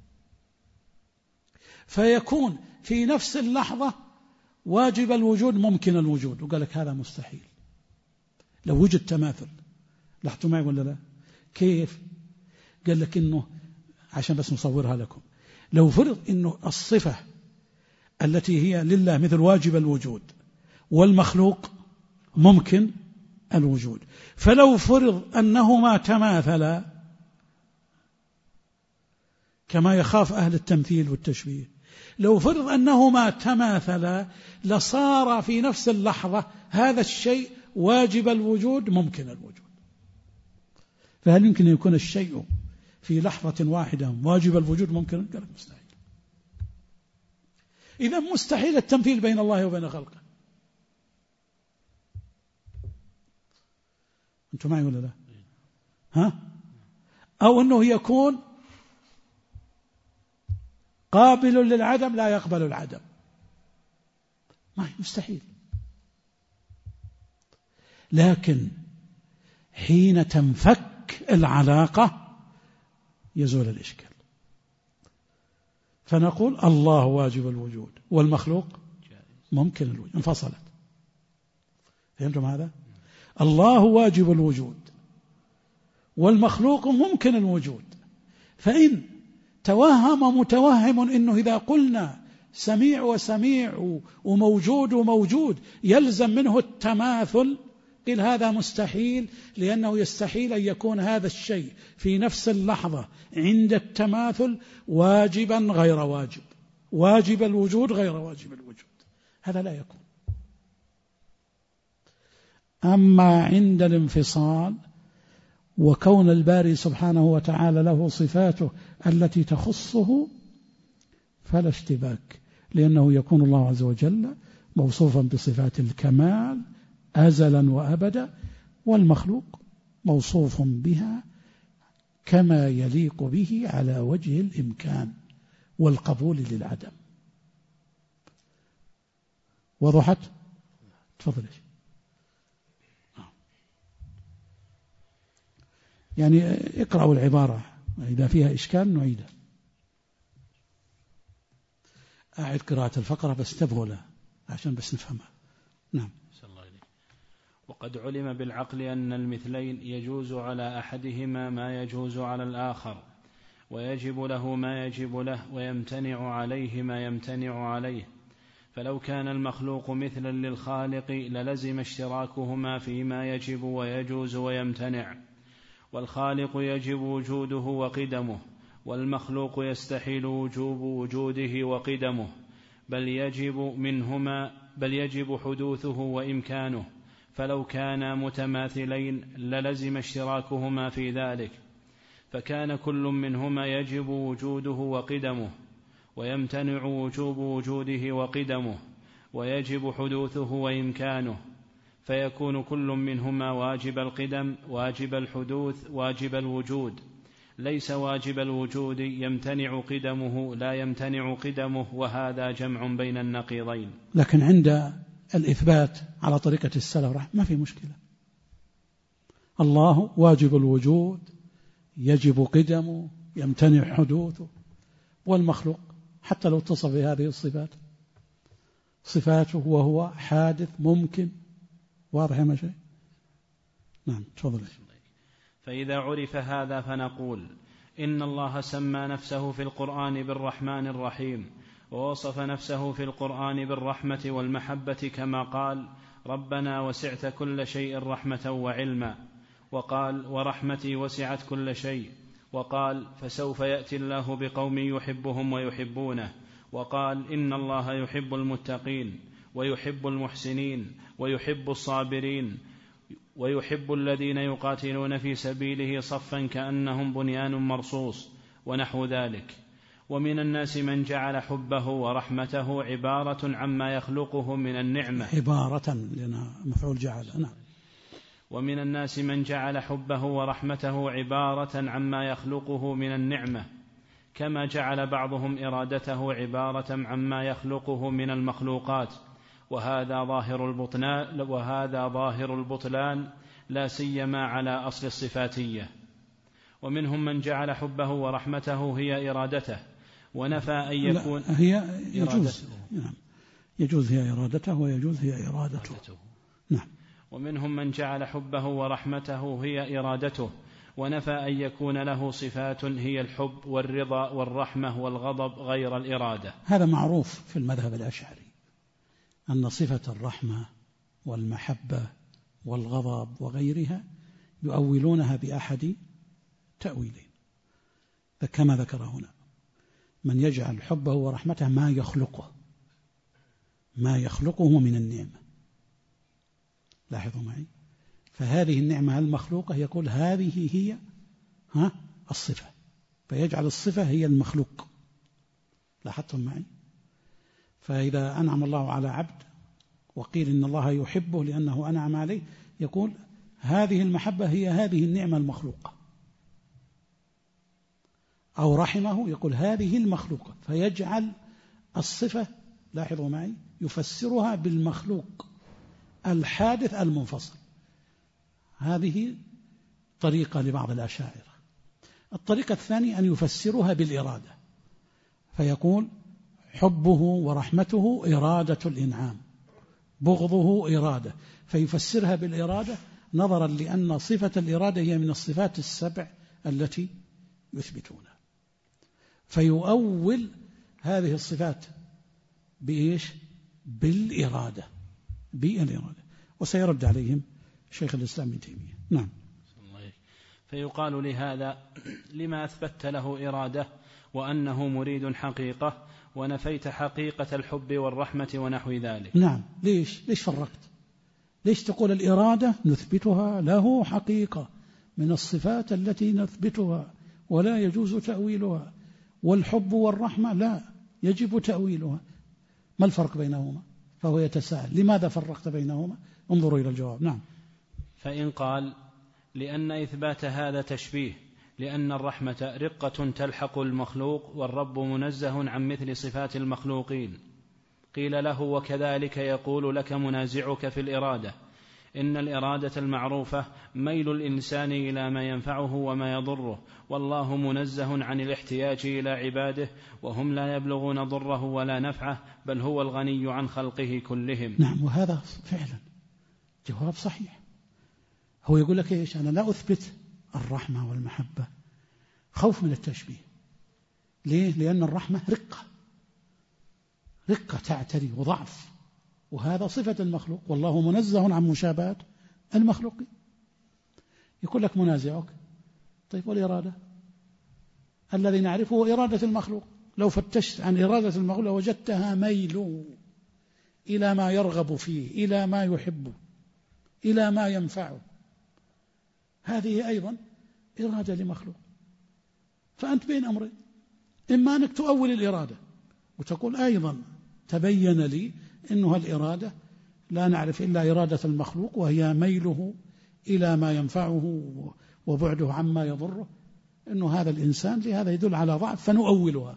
فيكون في نفس اللحظة واجب الوجود ممكن الوجود. وقال لك هذا مستحيل لو وجد تماثل. لاحظوا معي ولا لا؟ كيف؟ قال لك إنه عشان بس نصورها لكم، لو فرض إنه الصفة التي هي لله مثل واجب الوجود والمخلوق ممكن الوجود، فلو فرض أنهما تماثلا كما يخاف أهل التمثيل والتشبيه، لو فرض أنهما تماثلا لصار في نفس اللحظة هذا الشيء واجب الوجود ممكن الوجود. فهل يمكن أن يكون الشيء في لحظة واحدة واجب الوجود ممكن؟ قال مستحيل. إذا مستحيل التمثيل بين الله وبين خلقه. أنتم معي ولا لا؟ ها؟ أو أنه يكون قابل للعدم لا يقبل العدم، ما مستحيل. لكن حين تنفك العلاقة يزول الإشكال، فنقول الله واجب الوجود والمخلوق ممكن الوجود، انفصلت. فهمتم هذا؟ الله واجب الوجود والمخلوق ممكن الوجود. فإن توهم متوهم إنه إذا قلنا سميع وسميع وموجود وموجود يلزم منه التماثل، قيل هذا مستحيل، لأنه يستحيل أن يكون هذا الشيء في نفس اللحظة عند التماثل واجبا غير واجب، واجب الوجود غير واجب الوجود، هذا لا يكون. أما عند الانفصال وكون الباري سبحانه وتعالى له صفاته التي تخصه فلا اشتباك، لأنه يكون الله عز وجل موصوفا بصفات الكمال أزلا وأبدا، والمخلوق موصوف بها كما يليق به على وجه الإمكان والقبول للعدم. وضحت؟ تفضل. يعني اقرأوا العبارة، إذا فيها إشكال نعيدها. أعد قراءة الفقرة بس تبغوا لها عشان بس نفهمها. نعم. وقد علم بالعقل أن المثلين يجوز على أحدهما ما يجوز على الآخر، ويجب له ما يجب له، ويمتنع عليه ما يمتنع عليه. فلو كان المخلوق مثلا للخالق للزم اشتراكهما فيما يجب ويجوز ويمتنع، والخالق يجب وجوده وقدمه، والمخلوق يستحيل وجوب وجوده وقدمه، بل يجب منهما بل يجب حدوثه وإمكانه، فلو كانا متماثلين للزم اشتراكهما في ذلك، فكان كل منهما يجب وجوده وقدمه، ويمتنع وجوب وجوده وقدمه، ويجب حدوثه وإمكانه، فيكون كل منهما واجب القدم واجب الحدوث واجب الوجود، ليس واجب الوجود يمتنع قدمه لا يمتنع قدمه، وهذا جمع بين النقيضين. لكن عند الإثبات على طريقة السلف ما في مشكلة. الله واجب الوجود يجب قدمه يمتنع حدوثه، والمخلوق حتى لو اتصف بهذه الصفات صفاته وهو حادث ممكن. واضح يا مشايخ؟ نعم تفضل. فإذا عرف هذا فنقول إن الله سمى نفسه في القرآن بالرحمن الرحيم، ووصف نفسه في القرآن بالرحمة والمحبة كما قال ربنا وسعت كل شيء رحمة وعلما، وقال ورحمتي وسعت كل شيء، وقال فسوف يأتي الله بقوم يحبهم ويحبونه، وقال إن الله يحب المتقين ويحب المحسنين ويحب الصابرين ويحب الذين يقاتلون في سبيله صفا كأنهم بنيان مرصوص ونحو ذلك. ومن الناس من جعل حبه ورحمته عبارة عما يخلقه من النعمة، عبارة لنا مفعول جعل. نعم. ومن الناس من جعل حبه ورحمته عبارة عما يخلقه من النعمة، كما جعل بعضهم إرادته عبارة عما يخلقه من المخلوقات، وهذا ظاهر البطلان وهذا ظاهر البطلان لا سيما على أصل الصفاتية. ومنهم من جعل حبه ورحمته هي إرادته، ونفى أن يكون هي يجوز نعم يجوز هي إرادته ويجوز هي إرادته. نعم. ومنهم من جعل حبه ورحمته هي إرادته، ونفى أن يكون له صفات هي الحب والرضا والرحمة والغضب غير الإرادة. هذا معروف في المذهب الأشعري أن صفة الرحمة والمحبة والغضب وغيرها يؤولونها بأحد تأويلين كما ذكر هنا، من يجعل حبه ورحمته ما يخلقه ما يخلقه من النعمة. لاحظوا معي، فهذه النعمة المخلوقة يقول هذه هي ها الصفة، فيجعل الصفة هي المخلوق. لاحظتم معي؟ فإذا أنعم الله على عبد وقيل إن الله يحبه لأنه أنعم عليه، يقول هذه المحبة هي هذه النعمة المخلوقة، أو رحمه يقول هذه المخلوقة، فيجعل الصفة لاحظوا معي يفسرها بالمخلوق الحادث المنفصل. هذه طريقة لبعض الأشاعرة. الطريقة الثانية أن يفسرها بالإرادة، فيقول حبه ورحمته إرادة الإنعام، بغضه إرادة، فيفسرها بالإرادة نظرا لأن صفة الإرادة هي من الصفات السبع التي يثبتونها، فيؤول هذه الصفات بإيش؟ بالإرادة بالإرادة وسيرد عليهم شيخ الإسلام ابن تيمية. نعم. فيقال لهذا لما أثبت له إرادة وأنه مريد حقيقة ونفيت حقيقة الحب والرحمة ونحو ذلك؟ نعم. ليش ليش فرقت؟ ليش تقول الإرادة نثبتها له حقيقة من الصفات التي نثبتها ولا يجوز تأويلها، والحب والرحمة لا يجب تأويلها؟ ما الفرق بينهما؟ فهو يتساءل لماذا فرقت بينهما؟ انظروا إلى الجواب. نعم. فإن قال لأن إثبات هذا تشبيه، لأن الرحمة رقة تلحق المخلوق والرب منزه عن مثل صفات المخلوقين، قيل له وكذلك يقول لك منازعك في الإرادة إن الإرادة المعروفة ميل الإنسان إلى ما ينفعه وما يضره، والله منزه عن الاحتياج إلى عباده وهم لا يبلغون ضره ولا نفعه، بل هو الغني عن خلقه كلهم. نعم. وهذا فعلا جواب صحيح. هو يقول لك إيش؟ أنا لا أثبت الرحمة والمحبة خوف من التشبيه. ليه؟ لأن الرحمة رقة رقة تعتري وضعف، وهذا صفة المخلوق، والله منزه عن مشابهة المخلوقين. يقول لك منازعك طيب والإرادة؟ الذي نعرفه إرادة المخلوق. لو فتشت عن إرادة المخلوق لوجدتها ميل إلى ما يرغب فيه، إلى ما يحبه، إلى ما ينفعه. هذه أيضا إرادة لمخلوق. فأنت بين أمرين، إما أنك تؤول الإرادة وتقول أيضا تبين لي أنها الإرادة لا نعرف إلا إرادة المخلوق، وهي ميله إلى ما ينفعه وبعده عما يضره، أنه هذا الإنسان لهذا يدل على ضعف فنؤولها.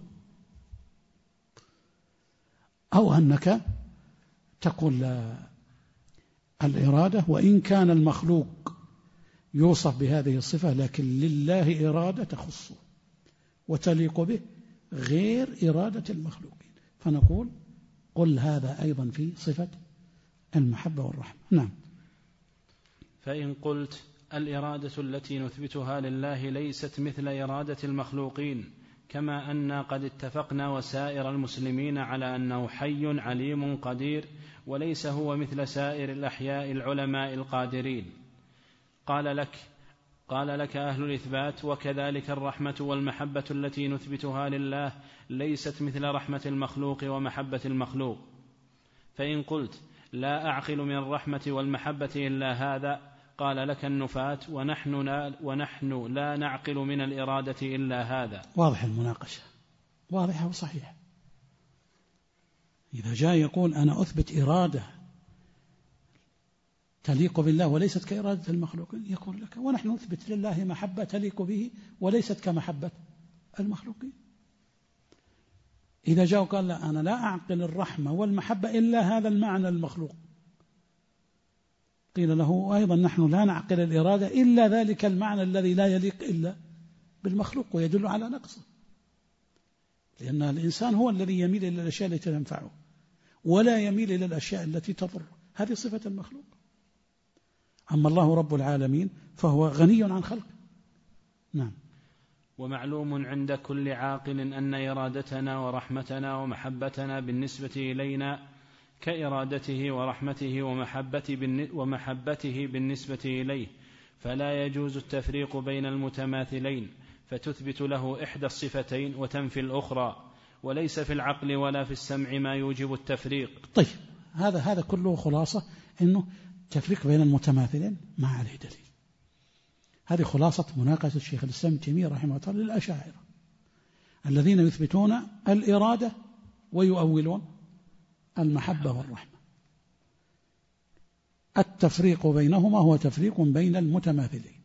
أو أنك تقول لا، الإرادة وإن كان المخلوق يوصف بهذه الصفة لكن لله إرادة تخصه وتليق به غير إرادة المخلوقين، فنقول قل هذا أيضا في صفة المحبة والرحمة. نعم. فإن قلت الإرادة التي نثبتها لله ليست مثل إرادة المخلوقين، كما أن قد اتفقنا وسائر المسلمين على أنه حي عليم قدير وليس هو مثل سائر الأحياء العلماء القادرين، قال لك قال لك أهل الإثبات وكذلك الرحمة والمحبة التي نثبتها لله ليست مثل رحمة المخلوق ومحبة المخلوق. فإن قلت لا أعقل من الرحمة والمحبة إلا هذا، قال لك النفاة ونحن لا, ونحن لا نعقل من الإرادة إلا هذا. واضح المناقشة، واضحة وصحيحة. إذا جاء يقول أنا أثبت إرادة تليق بالله وليست كإرادة المخلوقين، يقول لك ونحن نثبت لله محبة تليق به وليست كمحبة المخلوقين. إذا جاء وقال لا أنا لا أعقل الرحمة والمحبة إلا هذا المعنى المخلوق، قيل له أيضا نحن لا نعقل الإرادة إلا ذلك المعنى الذي لا يليق إلا بالمخلوق ويدل على نقصه، لأن الإنسان هو الذي يميل إلى الأشياء التي تنفعه ولا يميل إلى الأشياء التي تضره، هذه صفة المخلوق. أما الله رب العالمين فهو غني عن خلقه. نعم. ومعلوم عند كل عاقل أن إرادتنا ورحمتنا ومحبتنا بالنسبة إلينا كإرادته ورحمته ومحبته بالنسبة إليه، فلا يجوز التفريق بين المتماثلين، فتثبت له إحدى الصفتين وتنفي الأخرى، وليس في العقل ولا في السمع ما يوجب التفريق. طيب هذا هذا كله خلاصة أنه تفريق بين المتماثلين ما عليه دليل. هذه خلاصة مناقشة الشيخ الإسلام ابن تيمية رحمه الله للأشاعرة الذين يثبتون الإرادة ويؤولون المحبة والرحمة. التفريق بينهما هو تفريق بين المتماثلين.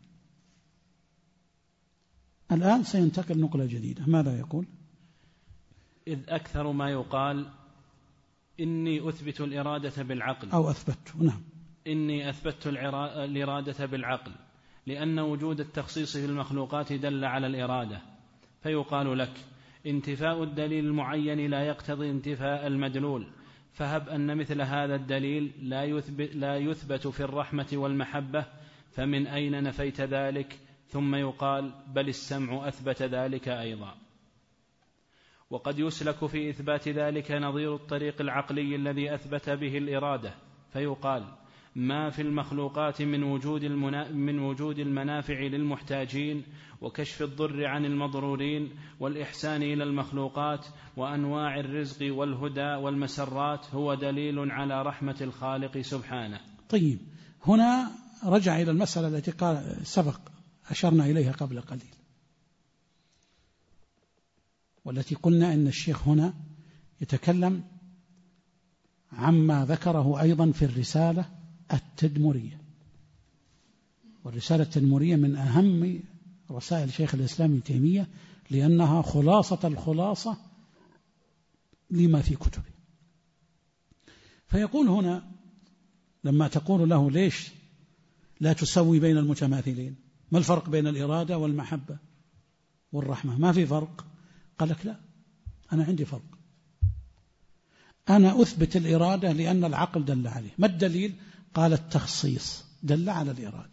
الآن سينتقل نقلة جديدة. ماذا يقول؟ إذ أكثر ما يقال إني أثبت الإرادة بالعقل أو أثبت نعم إني أثبت الإرادة بالعقل لأن وجود التخصيص في المخلوقات دل على الإرادة، فيقال لك انتفاء الدليل المعين لا يقتضي انتفاء المدلول، فهب أن مثل هذا الدليل لا يثبت, لا يثبت في الرحمة والمحبة، فمن أين نفيت ذلك؟ ثم يقال بل السمع أثبت ذلك أيضا. وقد يسلك في إثبات ذلك نظير الطريق العقلي الذي أثبت به الإرادة، فيقال ما في المخلوقات من وجود, المنا... من وجود المنافع للمحتاجين وكشف الضر عن المضرورين والإحسان إلى المخلوقات وأنواع الرزق والهدى والمسرات هو دليل على رحمة الخالق سبحانه. طيب هنا رجع إلى المسألة التي قال سبق أشرنا إليها قبل قليل، والتي قلنا أن الشيخ هنا يتكلم عما ذكره أيضا في الرسالة التدمرية، والرسالة التدمرية من أهم رسائل شيخ الإسلام ابن تيمية لأنها خلاصة الخلاصة لما في كتبه. فيقول هنا لما تقول له ليش لا تسوي بين المتماثلين، ما الفرق بين الإرادة والمحبة والرحمة؟ ما في فرق. قال لك لا، أنا عندي فرق. أنا أثبت الإرادة لأن العقل دل عليه. ما الدليل؟ قال التخصيص دل على الإرادة.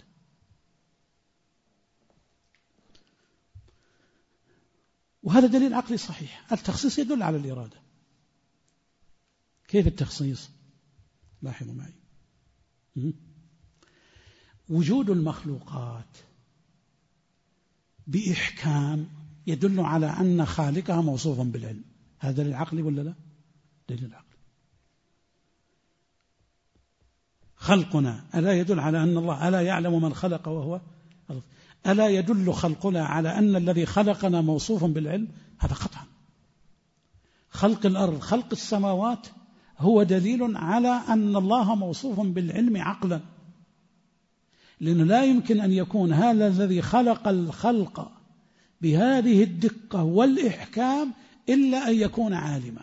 وهذا دليل عقلي صحيح، التخصيص يدل على الإرادة. كيف التخصيص؟ لاحظوا معي، وجود المخلوقات بإحكام يدل على أن خالقها موصوف بالعلم. هذا دليل عقلي ولا لا؟ دليل عقلي. خلقنا ألا يدل على أن الله ألا يعلم من خلق وهو ألا يدل خلقنا على أن الذي خلقنا موصوف بالعلم؟ هذا قطعا. خلق الأرض خلق السماوات هو دليل على أن الله موصوف بالعلم عقلا، لأنه لا يمكن أن يكون هذا الذي خلق الخلق بهذه الدقة والإحكام إلا أن يكون عالما.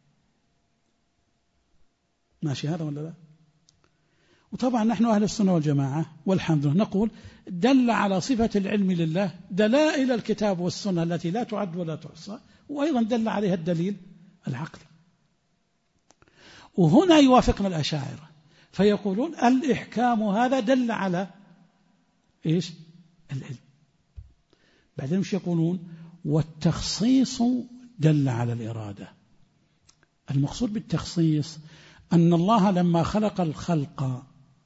ماشي هذا ولا لا؟ وطبعا نحن أهل السنة والجماعة والحمد لله نقول دل على صفة العلم لله دلائل الكتاب والسنة التي لا تعد ولا تحصى، وأيضا دل عليها الدليل العقلي. وهنا يوافقنا الأشاعرة فيقولون الإحكام هذا دل على إيش؟ العلم. بعدين مش يقولون والتخصيص دل على الإرادة. المقصود بالتخصيص أن الله لما خلق الخلق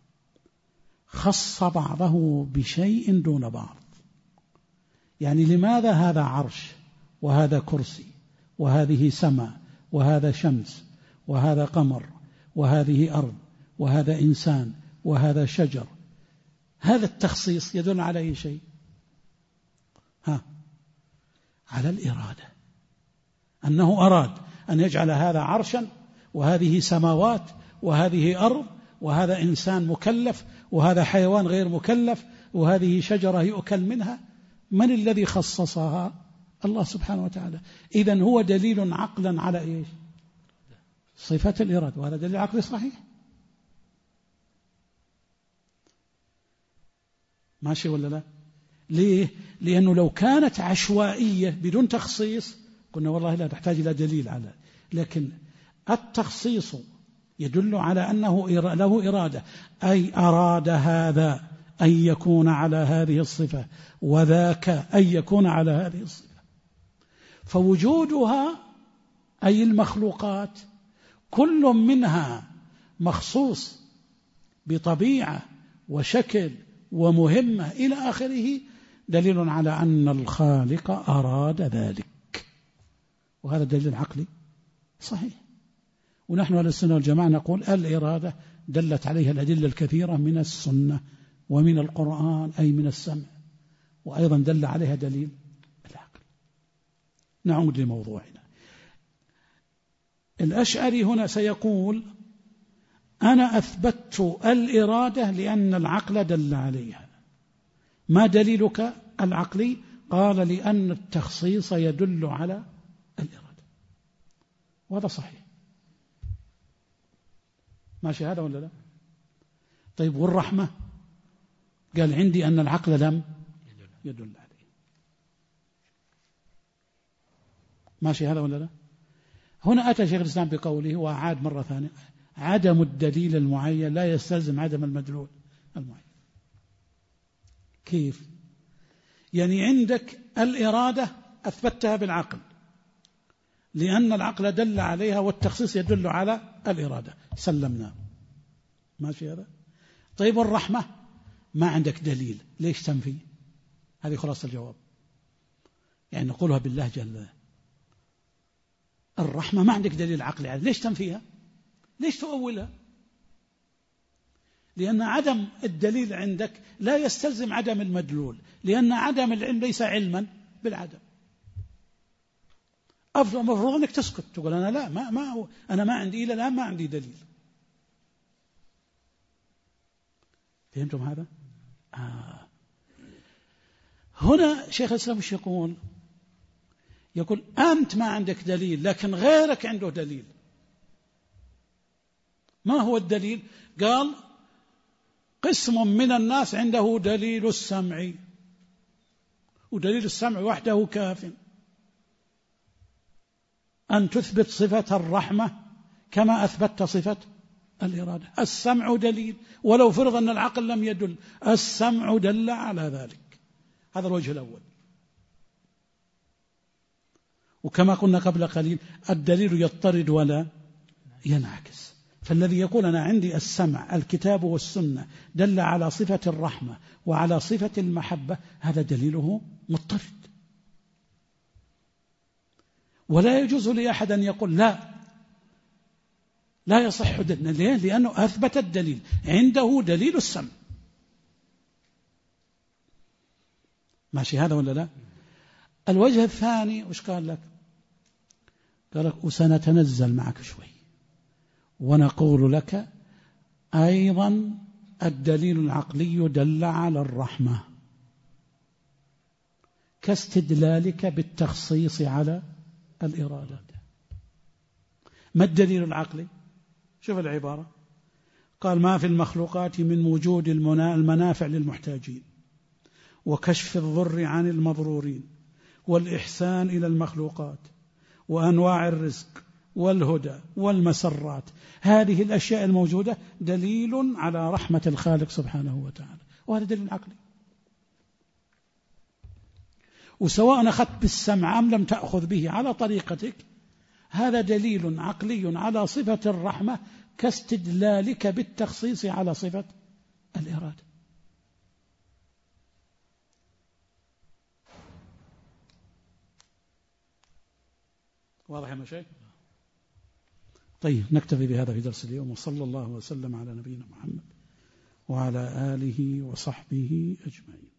خص بعضه بشيء دون بعض. يعني لماذا هذا عرش وهذا كرسي وهذه سماء وهذا شمس وهذا قمر وهذه أرض وهذا إنسان وهذا شجر؟ هذا التخصيص يدل على أي شيء؟ ها، على الإرادة، أنه أراد أن يجعل هذا عرشا وهذه سماوات وهذه أرض وهذا إنسان مكلف وهذا حيوان غير مكلف وهذه شجرة يؤكل منها. من الذي خصصها؟ الله سبحانه وتعالى. إذن هو دليل عقلا على إيش؟ صفة الإرادة، وهذا دليل عقلي صحيح. ماشي ولا لا؟ ليه؟ لأنه لو كانت عشوائية بدون تخصيص قلنا والله لا تحتاج إلى دليل على، لكن التخصيص يدل على أنه له إرادة، أي أراد هذا أن يكون على هذه الصفة وذاك أن يكون على هذه الصفة. فوجودها أي المخلوقات كل منها مخصوص بطبيعة وشكل ومهمة إلى آخره دليل على أن الخالق أراد ذلك، وهذا دليل عقلي صحيح. ونحن على السنة والجماعة نقول الإرادة دلت عليها الأدلة الكثيرة من السنة ومن القرآن أي من السمع، وأيضا دل عليها دليل العقل. نعود لموضوعنا. الأشعري هنا سيقول أنا أثبتت الإرادة لأن العقل دل عليها. ما دليلك العقلي؟ قال لأن التخصيص يدل على الإرادة، وهذا صحيح. ماشي هذا ولا لا؟ طيب والرحمة؟ قال عندي أن العقل لم يدل عليه. ماشي هذا ولا لا؟ هنا أتى شيخ الإسلام بقوله وأعاد مرة ثانية عدم الدليل المعين لا يستلزم عدم المدلول المعين. كيف؟ يعني عندك الإرادة أثبتها بالعقل لأن العقل دل عليها والتخصيص يدل على الإرادة، سلمنا. ماشي هذا؟ طيب الرحمة ما عندك دليل، ليش تنفي؟ هذه خلاص الجواب. يعني نقولها بالله جل. الرحمة ما عندك دليل عقلي عليها، ليش تنفيها؟ ليش تؤولها؟ لأن عدم الدليل عندك لا يستلزم عدم المدلول، لأن عدم العلم ليس علما بالعدم. أفضل مفروض أنك تسكت تقول أنا لا ما ما هو أنا ما عندي إلى الآن ما عندي دليل. فهمتم هذا؟ آه. هنا شيخ الإسلام مش يقول يقول أنت ما عندك دليل لكن غيرك عنده دليل. ما هو الدليل؟ قال قسم من الناس عنده دليل السمع، ودليل السمع وحده كاف أن تثبت صفة الرحمة كما أثبتت صفة الإرادة. السمع دليل ولو فرض أن العقل لم يدل، السمع دل على ذلك. هذا الوجه الأول. وكما قلنا قبل قليل الدليل يضطرد ولا ينعكس. فالذي يقول أنا عندي السمع الكتاب والسنة دل على صفة الرحمة وعلى صفة المحبة هذا دليله مضطرد. ولا يجوز لأحد أن يقول لا لا يصح دليل. ليه؟ لأنه أثبت الدليل، عنده دليل السمع. ماشي هذا ولا لا؟ الوجه الثاني وش قال لك؟ قال لك وسنتنزل معك شوي ونقول لك أيضا الدليل العقلي دل على الرحمة كاستدلالك بالتخصيص على الإرادة. ما الدليل العقلي؟ شوف العبارة، قال ما في المخلوقات من وجود المنافع للمحتاجين وكشف الضر عن المضرورين والإحسان إلى المخلوقات وأنواع الرزق والهدى والمسرات، هذه الأشياء الموجودة دليل على رحمة الخالق سبحانه وتعالى، وهذا دليل عقلي. وسواء أخذت بالسمع أم لم تأخذ به على طريقتك، هذا دليل عقلي على صفة الرحمة كاستدلالك بالتخصيص على صفة الإرادة. واضح يا مشايخ؟ طيب نكتفي بهذا في درس اليوم، وصلى الله وسلم على نبينا محمد وعلى آله وصحبه أجمعين.